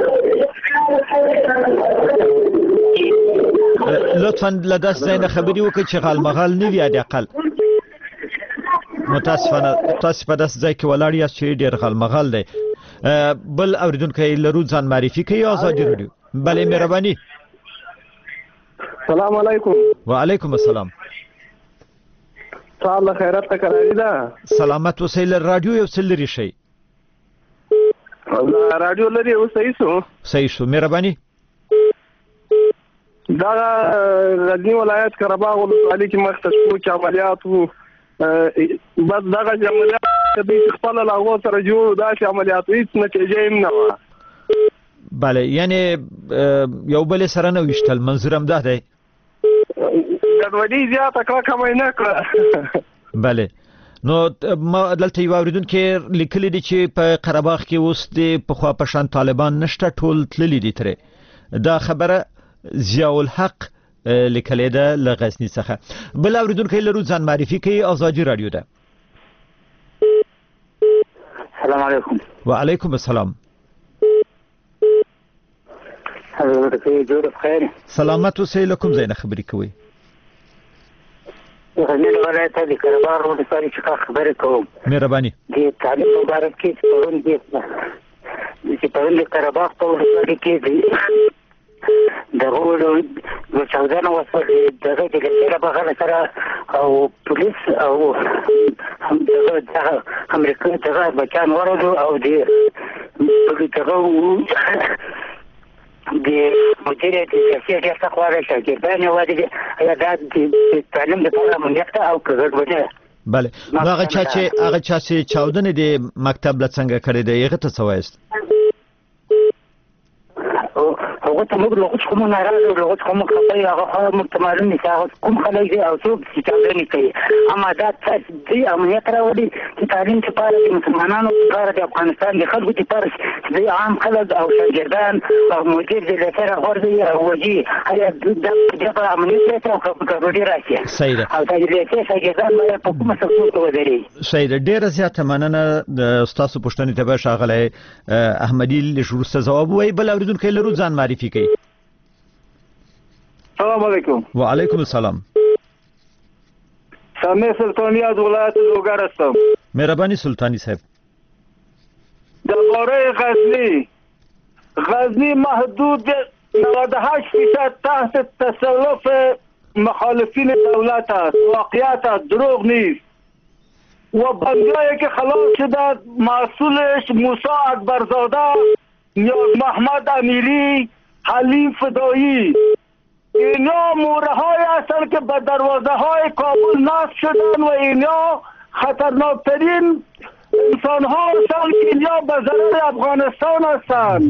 لطفا لداس زين خبري وکي چې غال مغال نه وي د اقل. متاسفانه تاسو په داس ځای کې ولاړ یاست چې ډېر غال مغال دی. بل اوریدونکو لرو ځان معرفي کوي. ازادي رادیو. بله مهرباني. السلام علیکم. وعلیکم السلام. الله خیرات تکراری ده. سلامت وسیله رادیو یو څه لري شي. رادیو لري او صحیح شو. مهرباني. دا غزنی ولایت قرهباغ ولسوالۍ کې مختصو کې عملیات وو. بس دغه عملیات د خپل لاغو سره جوړ داسې عملیات هیڅ نتیجه یې نه وه. بله یعنی یو بل سره نه وشتل. منظورم ده دی ګډوډي زیاته کړه کمه نه کړه. بله نو ما دلته یو اوریدونکو لیکلي دي چې په قرهباغ کې اوس د پخوا په شان طالبان نشته، ټول تللي دي ترې. دا خبره ضیاء الحق لیکلې ده له غزني څخه. بل اوریدونکو لرو ځان معرفي کوي. ازادي رادیو ده. السلام علیکم. وعلیکم السلام. حضرت جوړ بخیر. سلامت اوسئ. له کوم ځای نه خبرې کوئ؟ غزني ولایت د قربار ولسوالۍ څخه خبرې کوم. مهرباني. د تعلیم مبارک کې پرون د قرباغ په ولسوالۍ کې دغه د چاودنه وسوه دغه د ګټه بغل سره او پولیس او دغه امریکا دغه بچان ورغلو او د دغه د مدیریت د سیاست خواړه شاګردان ودی یا د تعلیم لپاره مونږ او کړه. بله هغه چا چې چاودنه د مکتب له څنګه کړې ده هغه ته څه وایست؟ هغه ته موږ لغوت کوم ناراضه لغوت کوم خپل هغه متمرن دي کوم خلک دي او څوک چې چاودنه کوي اما دا دې امنیت راوړي چې تعلیم لپاره د مسلمانانو لپاره د افغانستان د خلکو لپاره د عام خلک او شاګردان او مدیر د لپاره ورته وږي هغه د امنیت او کډوډي راځي. صحیح ده. او د دې شاګردان په کومه څه ودرې. صحیح ده. ډیره زیاته مننه د استاد پښتنې ته به شاغله احمدی لشروع جواب وای. بل اوریدونکو لرو ځان معرفي کوي. السلام علیکم. وعلیکم السلام. سامع سلطانیات ولایت لوګر هستم. مهرباني سلطانی صاحب. درباره غزنی محدود 98% تحت تصرف مخالفین دولت است. واقعیت است، دروغ نیست. و بندیایی که خلاص شده مسئولش موسی اکبرزاده، نیاز محمد امیری، حلیم فدایی، اینا موره های هستند که به دروازه های کابل نصب شدن و اینا خطرناکترین انسان ها هستند که اینا به ضرر افغانستان هستند.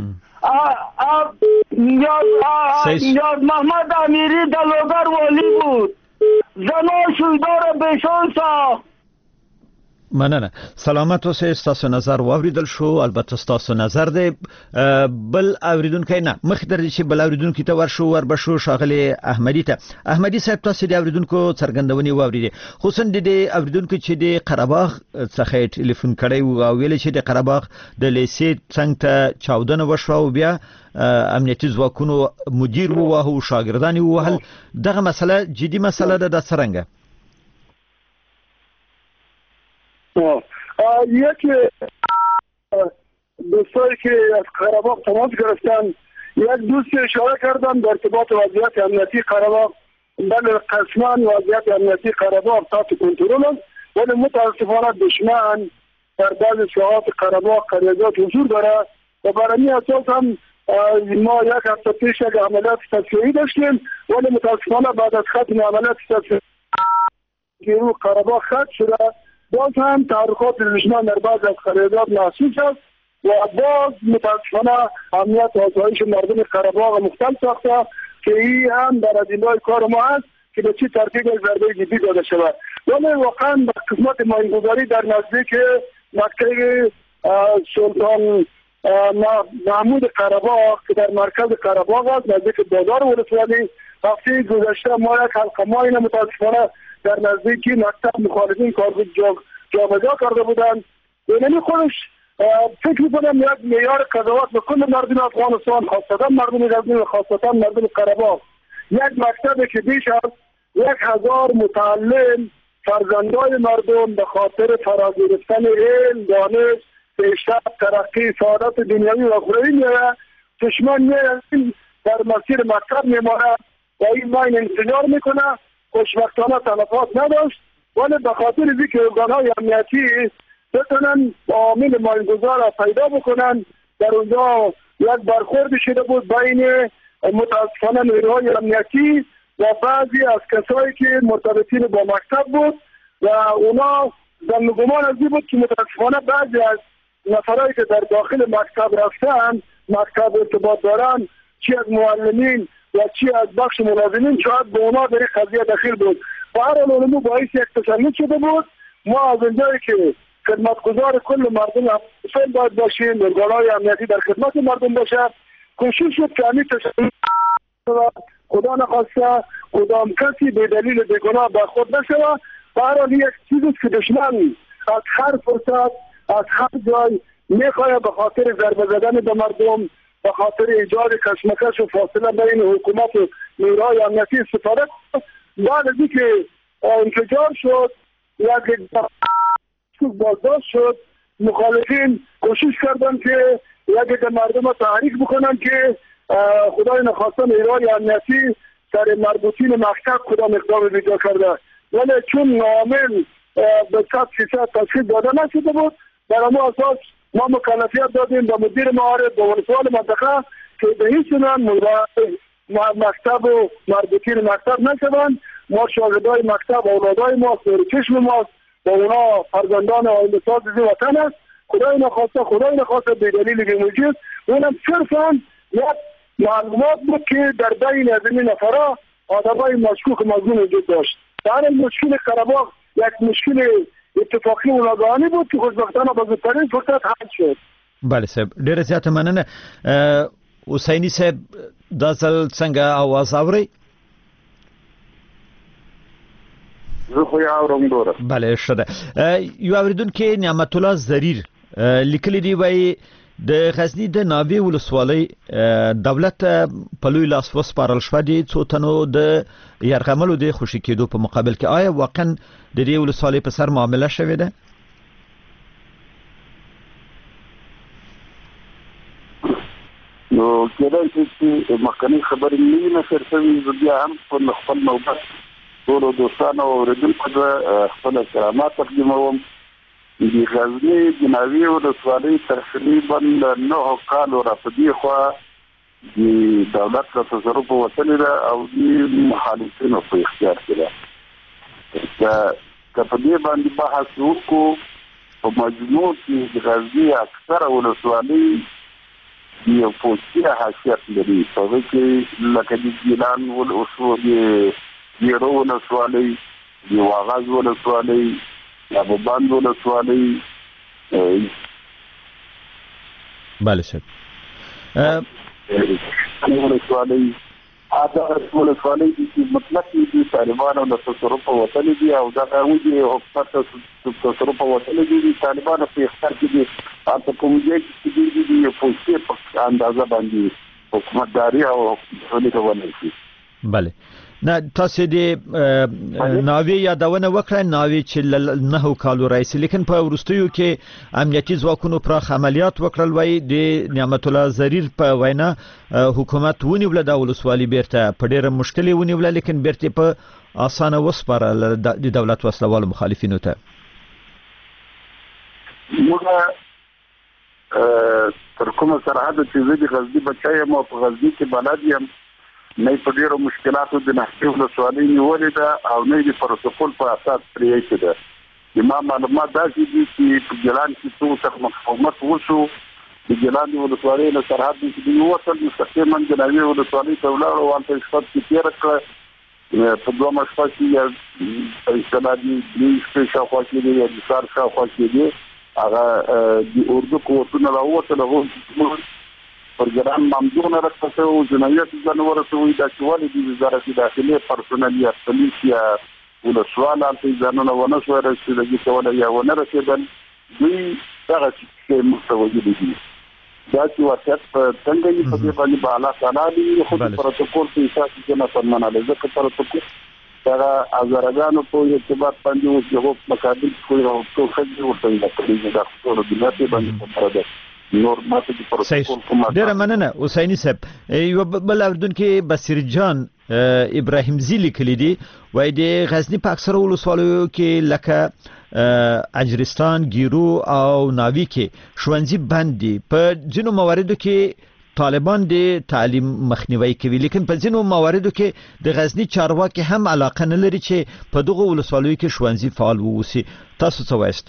نیاز محمد امیری در لوګر والی بود، زنان شویدار بهشون ساخت. مننه. سلامت اوسئ. تاسو نظر واوریدل شو. البته تاسو نظر دی. بل اوریدونکو نه مخ درې چې بل اوریدونکو ته ورشو وربشو شاغلي احمدی ته. احمدی صاحب تاسو د اوریدونکو څرګندونې واوریدي. خصوصا د اوریدونکو چې د قرهباغ څخه ټلیفون کړی او ویل چې د قرهباغ د لیسې څنګه ته چاودنه وشو او بیا امنیتي ځواکونو مدیر ووهو شاګردان ووهل. دغه مسله جدي مسله ده. د څرنګه یکی دوستایی که از قرهباغ تماس گرفتن یک دوست اشاره کردن در ارتباط وضعیت امنیتی قرهباغ. بله قسما وضعیت امنیتی قرهباغ تحت کنترل است ولی متاسفانه دشمن در بعضی ساحات قرهباغ قریزات حضور داره و برای اساس هم ما یک هفته پیش یک عملیات تصفیه‌ای داشتیم ولی متاسفانه بعد از ختم عملیات تصفیه‌ای که رو قرهباغ ختم شده باز هم تحرکات دشمن در بعض از قریزات محسوس است و باز متاسفانه امنیت و آسایش مردم قرهباغ مختل ساخته که این هم در ادینای کار ما هست که به چی ترتیب یک ضربه جدی داده شود. ولی واقعا به قسمت ماینگذاری در نزدیک مکتب سلطان محمود قرهباغ که در مرکز قرهباغ است نزدیک بازار ولسوالی هفته گذشته ما یک حلقه ماین متاسفانه در نزدیکی مکتب مخالفین کارگاه جابجا کرده بودند. یعنی خودش فکر می‌کنم یک معیار قضاوت به کل مردم افغانستان خاصتا مردم غزنی و خاصتا مردم قرهباغ یک مکتبی که بیش از 1000 متعلم فرزندای مردم به خاطر فرا گرفتن علم، دانش، پیشرفت، ترقی، سعادت دنیوی و اخروی میآید دشمن در مسیر مکتب میماند و این ماین انفجار میکنه. خوشبختانه تلفات نداشت ولی به خاطر اینکه ارگان‌های امنیتی بتونن عامل ماینگذار را پیدا بکنن در اونجا یک برخوردی شده بود بین متاسفانه نیروهای امنیتی و بعضی از کسایی که مرتبطین با مکتب بود و اونا ظن و گمان از این بود که متاسفانه بعضی از نفرایی که در داخل مکتب رفتن مکتب ارتباط دارن چی از معلمین و چی از بخش ملازمین شاید به اونا در این قضیه دخیل بود. و هر علمو باعث یک تسلط شده بود. ما از اونجایی که خدمتگزار کل مردم افغانستان باید باشیم، ارگان‌های امنیتی در خدمت مردم باشه، کوشش شد که همین تسلط خدا نخواسته کدام کسی به دلیل بیگناه به خود نشود. به هر حال یک چیزی که دشمن از هر فرصت از هر جای میخواد به خاطر ضربه زدن به مردم، به خاطر ایجاد کشمکش و فاصله بین حکومت و نیروهای امنیتی استفاده کنه. بعد از اینکه انفجار شد یک بازداشت شد، مخالفین کوشش کردن که یک مردم را تحریک بکنن که خدای نخواسته نیروهای امنیتی سر مربوطین مکتب کدام اقدام ویجا کرده، ولی چون عامل به 100% تشخیص داده نشده بود، در اون اساس ما مکلفیت دادیم به مدیر معارف به ولسوال منطقه که به هیچ عنوان مکتب و مربوطین مکتب نشوند. ما شاگردای مکتب اولادای ما نور چشم ماست و اونا فرزندان آینده ساز وطن است. خدای نخواسته به دلیل بی‌موجب اونم صرفا یک معلومات بود که در بین از این نفرها آدمای مشکوک مظنون وجود داشت. در این مشکل قره‌باغ یک مشکل اتفاقی و ناگهانی بود که خوشبختانه به زودترین فرصت حل شد. بله صاحب، ډېره زیاته مننه. حسیني صاحب دا ځل څنګه اواز اورئ؟ زه خو یې اورم ګوره. بله ښه ده. یو اورېدونکی نعمت الله زریر لیکلی دی وایي د غزني د ناوې ولسوالۍ دولت په لوی لاس وسپارل شوه د څو تنو د یرغملو د خوشي کېدو په مقابل کې. آیا واقعا د دې ولسوالۍ په سر معامله شوې ده؟ نو کېدای شي چې مخکنۍ خبرې نه وي نشر شوي. زه بیا هم په خپل نوبت ټولو دوستانو او اورېدونکو ته خپل احترامات تقدیموم. د غزني د ناوې ولسوالۍ تقریبا 9 کالو را په دې خوا د دولت له تصرف وتلې ده او د مخالفینو په اختیار کې ده. که په دې باندې بحث وکړو، په مجموع کې د غزني اکثره ولسوالۍ یو پوسټي حیثیت لري. په هغې کې لکه د ګیلان ولسوالۍ، د ګیرو ولسوالۍ، د واغظ ولسوالۍ، د ابوبند ولسوالۍ. بله صاحب. ولسوالۍ هغه ولسوالۍ چې مطلق دي طالبانو له تصرف وتلې دي او دغه ودي حکومت تصرف وتلې دي. طالبانو په اختیار کې دي تاسو کوم ځای کې دي په څه په اندازه باندې حکومتداري او حکومت ولې شي. بله. نه تاسو د ناوې یادونه وکړه، ناوې چې 9 کالو راځي، لیکن په ورستیو کې امنیتي ځواکونو پراخ عملیات وکړل. وای د نعمت الله زریر په وینا حکومت ونیول د ولسوالۍ بیرته په ډېره مشکلې ونیول، لیکن بیرته په اسانه وسپارل د دولت وسلوال مخالفینو ته. موږ تر کومه سرحد چې زه د غزني بچی یم او په غزني کې بلد یم، نه په ډیرو مشکلاتو د نحوې ولسوالۍ نیولې ده او نه د پروتوکول په اساس پرې ایښې ده. زما معلومات داسې دي چې په ګیلان کې څو څه مقاومت وشو، د ګیلان د ولسوالۍ له سرحد چې دوی ووتل مستقیما د ناوې ولسوالۍ ته ولاړو او هلته یې شپه کې تېره کړه. په 2 شپه کې یا اصطلاح دي 3 شپې شاوخوا کېدې یا د سهار شاوخوا کېدې، هغه د اردو قوتونه راووتل. هغه پر ګران مامدونه راځي او جنایت ځنور رسوي دا چې ولې د وزارت داخلي پرسونل یا پولیس یا ولسوال الته ځانونه ونه شو رسېدلي کوله یا ونه رسېدل. دوی هغه چې متوجه دي دا چې واقعیت په څنګه یې په دې باندې بالا تعالی دی خو پروتوکول په اساس کې نه فرمانه ځکه پروتوکول هغه ازارګانو په ارتباط باندې اوس یو مقابل کوي او څو خدي ورته د پولیسو د خپل بنیادي باندې په اړه نور ماته د پروتوکول کومه. ډېره مننه حسیني صاحب. یو بل اردوونکي بصیر جان ابراهیم زیلی کلی دی وای د غزني په اکثره ولسوالیو کې لکه اجرستان، ګیرو او ناوې کې ښوونځي بند دي. په ځینو مواردو کې طالبان د تعلیم مخنیوي کوي، لیکن په ځینو مواردو کې د غزني چارواکي هم علاقه نه لري چې په دغه ولسوالیو کې ښوونځي فعال ووسي. تاسو څه وایست؟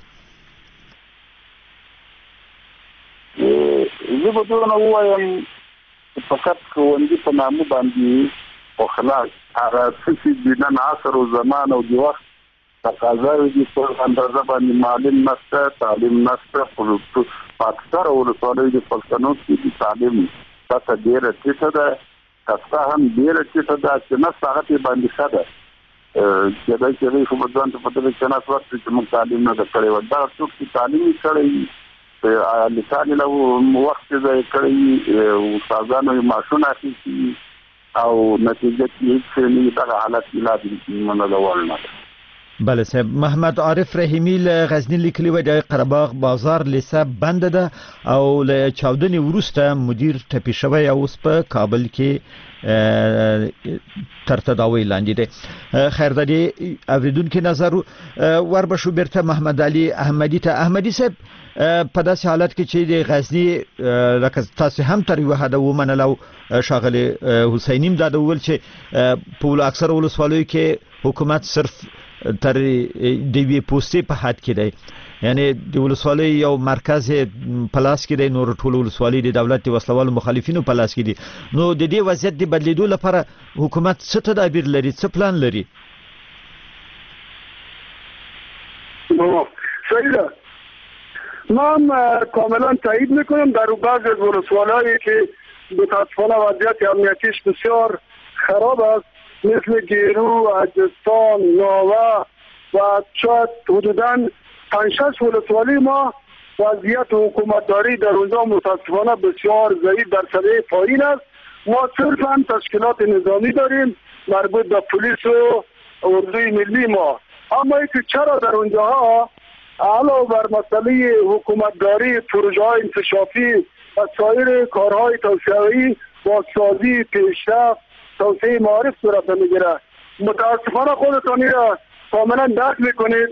زه به دونه ووایم فقط ښوونځي په نامه باندې او خلاص هغه څه چې د نن عصر او زمان او د وخت تقاضاوې دي په اندازه باندې معلم نشته، تعلیم نشته. په اکثره ولسوالیو د پښتنو کې د تعلیم سطحه ډېره ټیټه ده، کسته هم ډېره ټیټه ده چې نشته هغه پرې باندې ښه ده. کېدای چې خو ځان ته په دې کې نه څه چې موږ تعلیم نه کړی و دا څوک چې تعلیم کړی لساني له وخت ځای کړی استادانو ماشونه اخیستي او نتیجه کې هیڅ نه دا حالت علاج نه لولنه. بله صاحب. محمد عارف رحیمی له غزنی لیکلی و د قرهباغ بازار لیسه بند ده او له چاودنې وروسته مدیر ټپي شوی او اوس په کابل کې تر تداوی لاندې دی. خیر د دې اوریدونکو نظر وربشو بیرته محمد علي احمدي ته. احمدي صاحب په داسې حالت کې چې د غزنی لکه تاسو هم تر یو حد ومنلو شاغلی حسینیم دا د ول چې په اکثر ولسوالیو کې حکومت صرف تر دیوی پوسټي په حد کې دی، یعنی د ولسوالۍ یو مرکز په لاس کې دی، نور ټول ولسوالۍ د دولت د وسلوالو مخالفینو په لاس کې دي. نو د دې وضعیت د بدلیدو لپاره حکومت څه تدابیر لري، څه پلان لري؟ صحیح ده. من کاملا تایید میکنم در بعضی از ولسوالایی که متاسفانه وضعیت امنیتیش بسیار خراب است مثل گیرو، اجستان، ناوه و شاید حدوداً 5-6 ولسوالی ما وضعیت حکومتداری در اونجا متاسفانه بسیار ضعیف در سطح پایین است. ما صرفاً تشکیلات نظامی داریم مربوط به پلیس و اردوی ملی ما، اما اینکه چرا در اونجاها علاوه بر مسئله حکومتداری، پروژه‌های انکشافی و سایر کارهای توسعه‌ای، بازسازی، پیشرفت، توسعه معارف صورت میگیره. متاسفانه خودتانی را کاملا درک میکنید.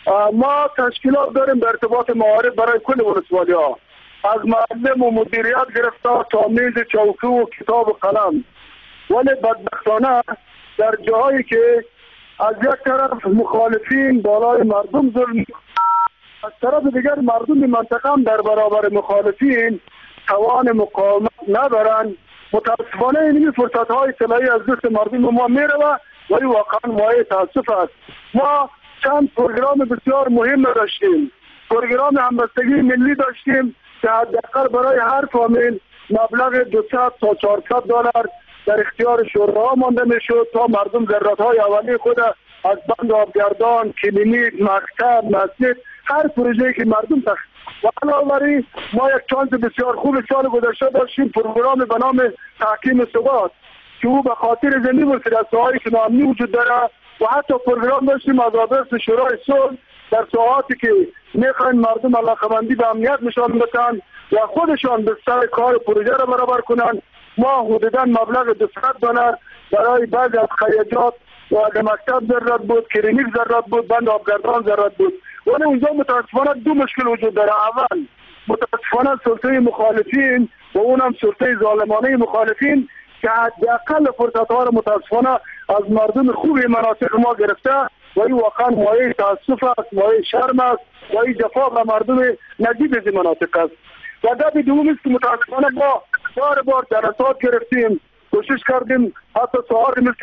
ما تشکیلات داریم در ارتباط معارف برای کل ولسوالی ها، از معلم و مدیریت گرفته تا میز چوکی و کتاب و قلم، ولی بدبختانه در جاهایی که از یک طرف مخالفین بالای مردم ظلم، از طرف دیگر مردم منطقه هم در برابر مخالفین توان مقاومت ندارند. متاسفانه این فرصت های طلایی از دست مردم ما میره و این واقعا مایه تاسف است. ما چند پروگرام بسیار مهم داشتیم. پروگرام همبستگی ملی داشتیم که حداقل برای هر فامیل مبلغ 200 تا 400 دلار در اختیار شوراها مانده میشد تا مردم ضرورت های اولیه خود از بند آبگردان، کلینیک، مکتب، مسجد، هر پروژه‌ای که مردم و علاوه بر این ما یک چانس بسیار خوب سال گذشته داشتیم، پروگرام به نام تحکیم ثبات که او به خاطر زنده مسترس‌هایی که ناامنی وجود داره، و حتی پروگرام داشتیم از آدرس شورای صلح در ساعاتی که میخواین مردم علاقه‌مندی به امنیت نشان بدن و خودشان به سر کار پروژه را برابر کنند. ما حدوداً مبلغ 200 دلار برای بعضی از خیاجات و در مکتب ضرورت بود، کلینیک ضرورت بود، بند آبگردان ضرورت بود. ولی اونجا متاسفانه دو مشکل وجود داره. اول متاسفانه سلطه مخالفین و اونم سلطه ظالمانه مخالفین که حداقل فرصت‌ها را متاسفانه از مردم خوب مناطق ما گرفته و این واقعا مایه تاسف است، مایه شرم است و این جفا به مردم نجیب از مناطق است. و در دوم است که متاسفانه ما بار جلسات گرفتیم، کوشش کردیم حتی سوار مثل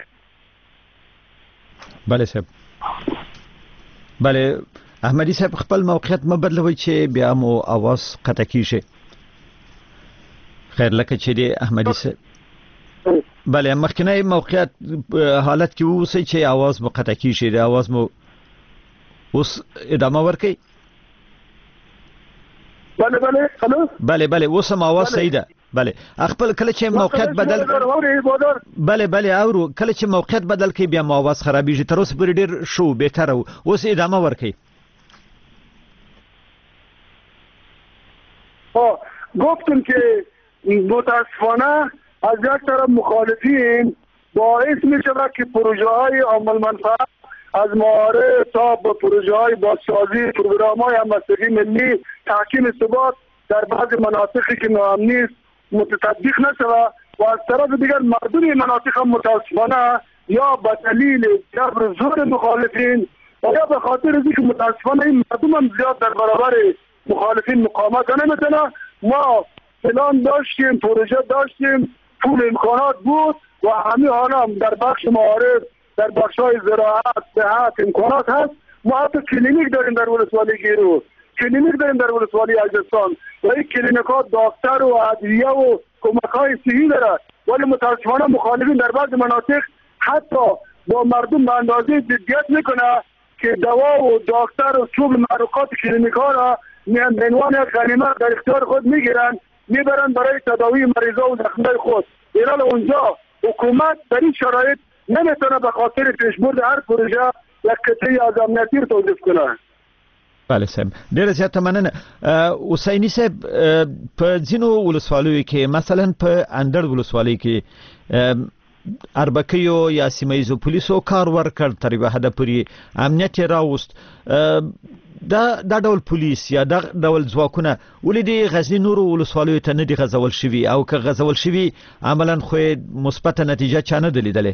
بله صاحب. بله احمدي صاحب خپل موقعیت مبدلوي چې بیا مو आवाज قطع کیږي. خیر لکه چې دی احمدي صاحب. بله مخکنی موقعیت حالت کې اوسې چې आवाज مو قطع کیږي، د आवाज مو اوس ادامه ورکړي. بله الو بله اوس هم आवाज صحیح ده. بله خپل کله چې موقعیت بدل بله اورو کله چې موقعیت بدل کې بیا مو आवाज خرابېږي. تر اوسه پورې ډیر شو بهتره اوس ادامه ورکړي. گفتم که متاسفانه از یک طرف مخالفین باعث می شود که پروژه های عامل منفعت از معارف تا به پروژه های بازسازی، پروگرام های همبستگی ملی، تحکیم ثبات در بعض مناطقی که ناامنی است متطبیق نشود و از طرف دیگر مردم مناطق هم متاسفانه یا به دلیل جبر زور مخالفین و یا به خاطر اینکه متاسفانه این مردم هم زیاد در برابر مخالفین مقاومت نمیتونه. ما پلان داشتیم، پروژه داشتیم، پول امکانات بود و همین حالا هم در بخش معارف، در بخش های زراعت، صحت امکانات هست. ما حتی کلینیک داریم در ولسوالی گیرو، کلینیک داریم در ولسوالی اجستان و این کلینیک ها دکتر و ادویه و کمک های صحی داره، ولی متاسفانه مخالفین در بعض مناطق حتی با مردم به اندازه جدیت میکنه که دوا و دکتر و چوب محرکات کلینیک ها را به عنوان غنیمت در اختیار خود میگیرن، میبرن برای تداوی مریضا و زخمای خود. ایران اونجا حکومت در این شرایط نمیتونه به خاطر پیشبرد هر پروژه یک قطعه از امنیتی رو توظیف کنه. بله صاحب، ډیره زیاته مننه. حسینی صاحب، په ځینو ولسوالیو کې مثلا په اندړ ولسوالۍ کې اربکیو یا سیمایزو پولیسو کار ورکړ تر یوه حده پورې امنیت یې راوست. دا ډول پولیس یا دا ډول ځواکونه ولې د غزني نورو ولسوالیو ته نه دي غځول شوي، او که غځول شوي عملا خو مثبته نتیجه چا نه ده لیدلې؟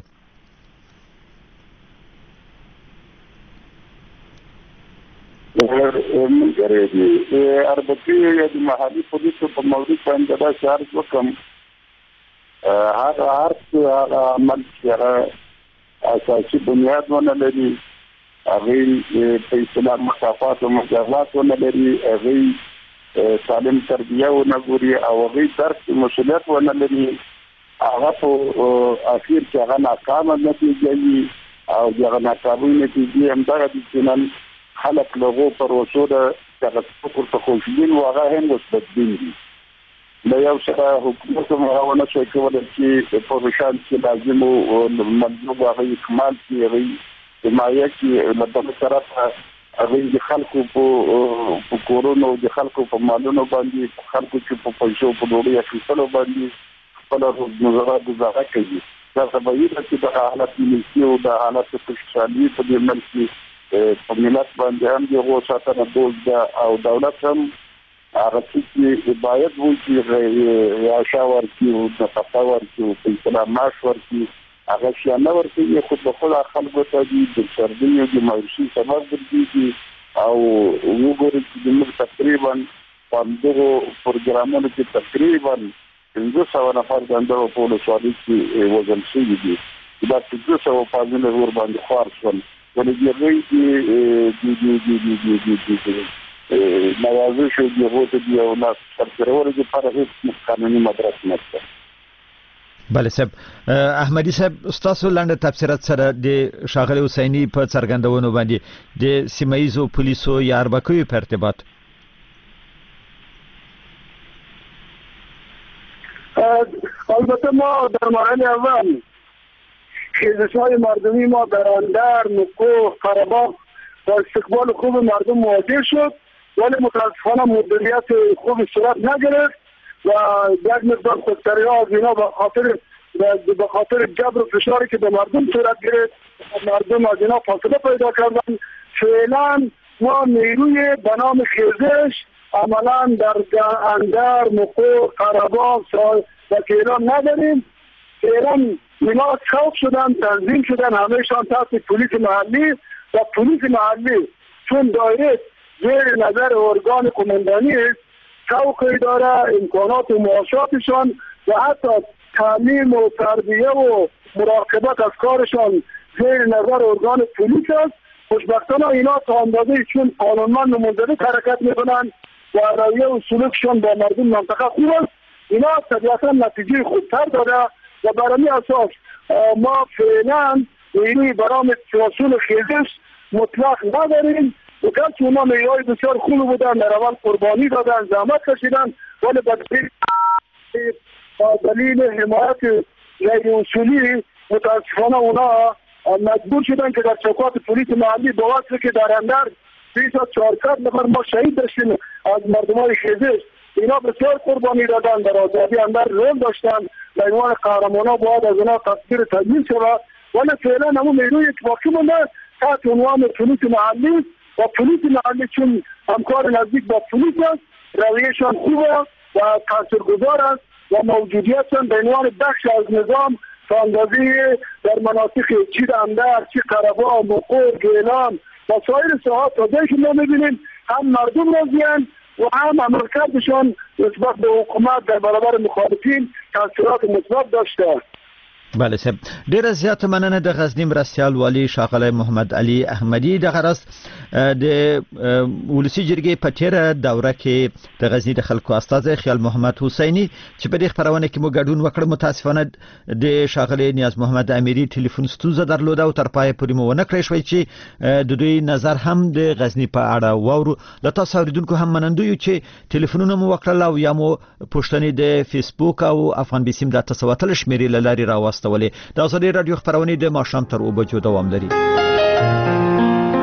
ملګری د اربکي یا د محلي پولیسو په مورد باندې دا شعار وکم، هر عمل چې اساسي بنیاد ونه لري، هغه په اسلام مصافات او مجازات ونه لري، هغه سالم تربیه ونه ګوري، او هغه درس مسؤلیت ونه لري، هغه په اخر کې هغه ناکامه نتیجه او هغه ناکامه نتیجه همدغه دي چې نن خلق لغو پر وسوده دغه فکر ته خوشبین و هغه هم مثبتبین دي. د یو سره حکومت هغه نه شي کولای چې په شان کې لازم او مطلوب هغه کمال کې هغه حمایه کې مطلب طرف هغه د خلکو په کورونو د خلکو په مالونو باندې خلکو چې په پیسو په ډوړي اخیستلو باندې خپل روزمره گزاره کوي. دا سبب چې د حالت ملي او د حالت خوشحالي په دې منځ په ملت باندې هم د غو ساتنه دوز او دولت هم هغه چې باید وو چې یا شاور کې د تطور کې په اسلام معاش ورکړي، هغه شي نه ورکړي، خو په خپل خلکو ته د سردي او د معاشي سبب ګرځي. او وګورئ چې موږ تقریبا په دغه پروګرامونو کې تقریبا 500 نفر د اندرو په ولسوالۍ کې وژل شوي دي. دا 500 پازنه ور باندې خوار شول. ولې نوازش دی هوته دی او ناس سرکرور دي پر هیڅ قانوني مدرسه نشته. بله صاحب، احمدي صاحب، تاسو لاندې تفسیرات سره د شاغلی حسیني په څرګندونو باندې د سیمایزو پولیسو یا اربکیو په ارتباط البته ما در مرحله اول خیزش‌های مردمی ما در اندر، نکوه، قره‌باغ با استقبال خوب مردم مواجه شد، ولی متاسفانه مدیریت خوب صورت نگرفت و یک مقدار خودسری‌ها از اینا به خاطر جبر و فشاری که به مردم صورت گرفت، مردم از اینا فاصله پیدا کردن. فعلا ما نیروی به نام خیزش عملا در اندر، نکوه، قره‌باغ و کیلان نداریم. فعلا اینا چوک شدن، تنظیم شدن، همهشان تحت پلیس محلی و پلیس محلی چون دایره زیر نظر ارگان قماندانی است، چوکی داره، امکانات و معاشاتشان و حتی تعلیم و تربیه و مراقبت از کارشان زیر نظر ارگان پلیس است. خوشبختانه اینا تا اندازه چون قانونمند و منضبط حرکت میکنن و رویه و سلوکشان با مردم منطقه خوب است، اینا طبیعتا نتیجه خوبتر داده و برای اساس ما فعلا نیروی برای وصول خیزش مطلق نداریم. و گرچه اونا نیروهای بسیار خوب بودن، در اول قربانی دادن، زحمت کشیدن، ولی با دلیل حمایت غیر اصولی متاسفانه اونا مجبور شدن که در چوکات پلیس محلی با وصفی که در اندر 400 نفر ما شهید داشتیم از مردمای خیزش. اینا بسیار قربانی دادن، در آزادی اندر رول داشتن، به عنوان قهرمانا باید از اینا تصویر تجمیل شود. ولی فعلا همون نیروی اتفاقی مونده تحت عنوان پلیس محلی و پلیس محلی چون همکار نزدیک با پلیس است، رویهشان خوبه و تاثیرگذار است و موجودیتشان به عنوان بخش از نظام تا اندازه در مناطق چی اندر، چی قره‌باغ، نکوه، گیلان و سایر ساحات تا جایی که ما می‌بینیم هم مردم راضی‌اند و هم عملکردشان نسبت به حکومت در برابر مخالفین تاثیرات مثبت داشته. بله صاحب ډیره زیاته مننه د غزنی مرستیال والی ښاغلی محمد علي احمدي د غرض د ولسی جرګې په تیره دوره کې د غزنی د خلکو استازي خیال محمد حسیني چې په دې خبرونه کې مو ګډون وکړ متاسفانه د ښاغلی نیاز محمد اميري ټلیفون ستونزه درلوده او تر پای پورې مو ونه کړی شوی چې د دوی نظر هم د غزنی په اړه وورو له تاسو اوریدونکو هم منندو یو چې ټلیفونونه مو وکړل او یا مو پښتنې د فیسبوک او افغان بیسیم د تسوتل شمیرې لاري راوستولې د ازادي رادیو خبرونه د ماښام تر 2 بجو دوام لري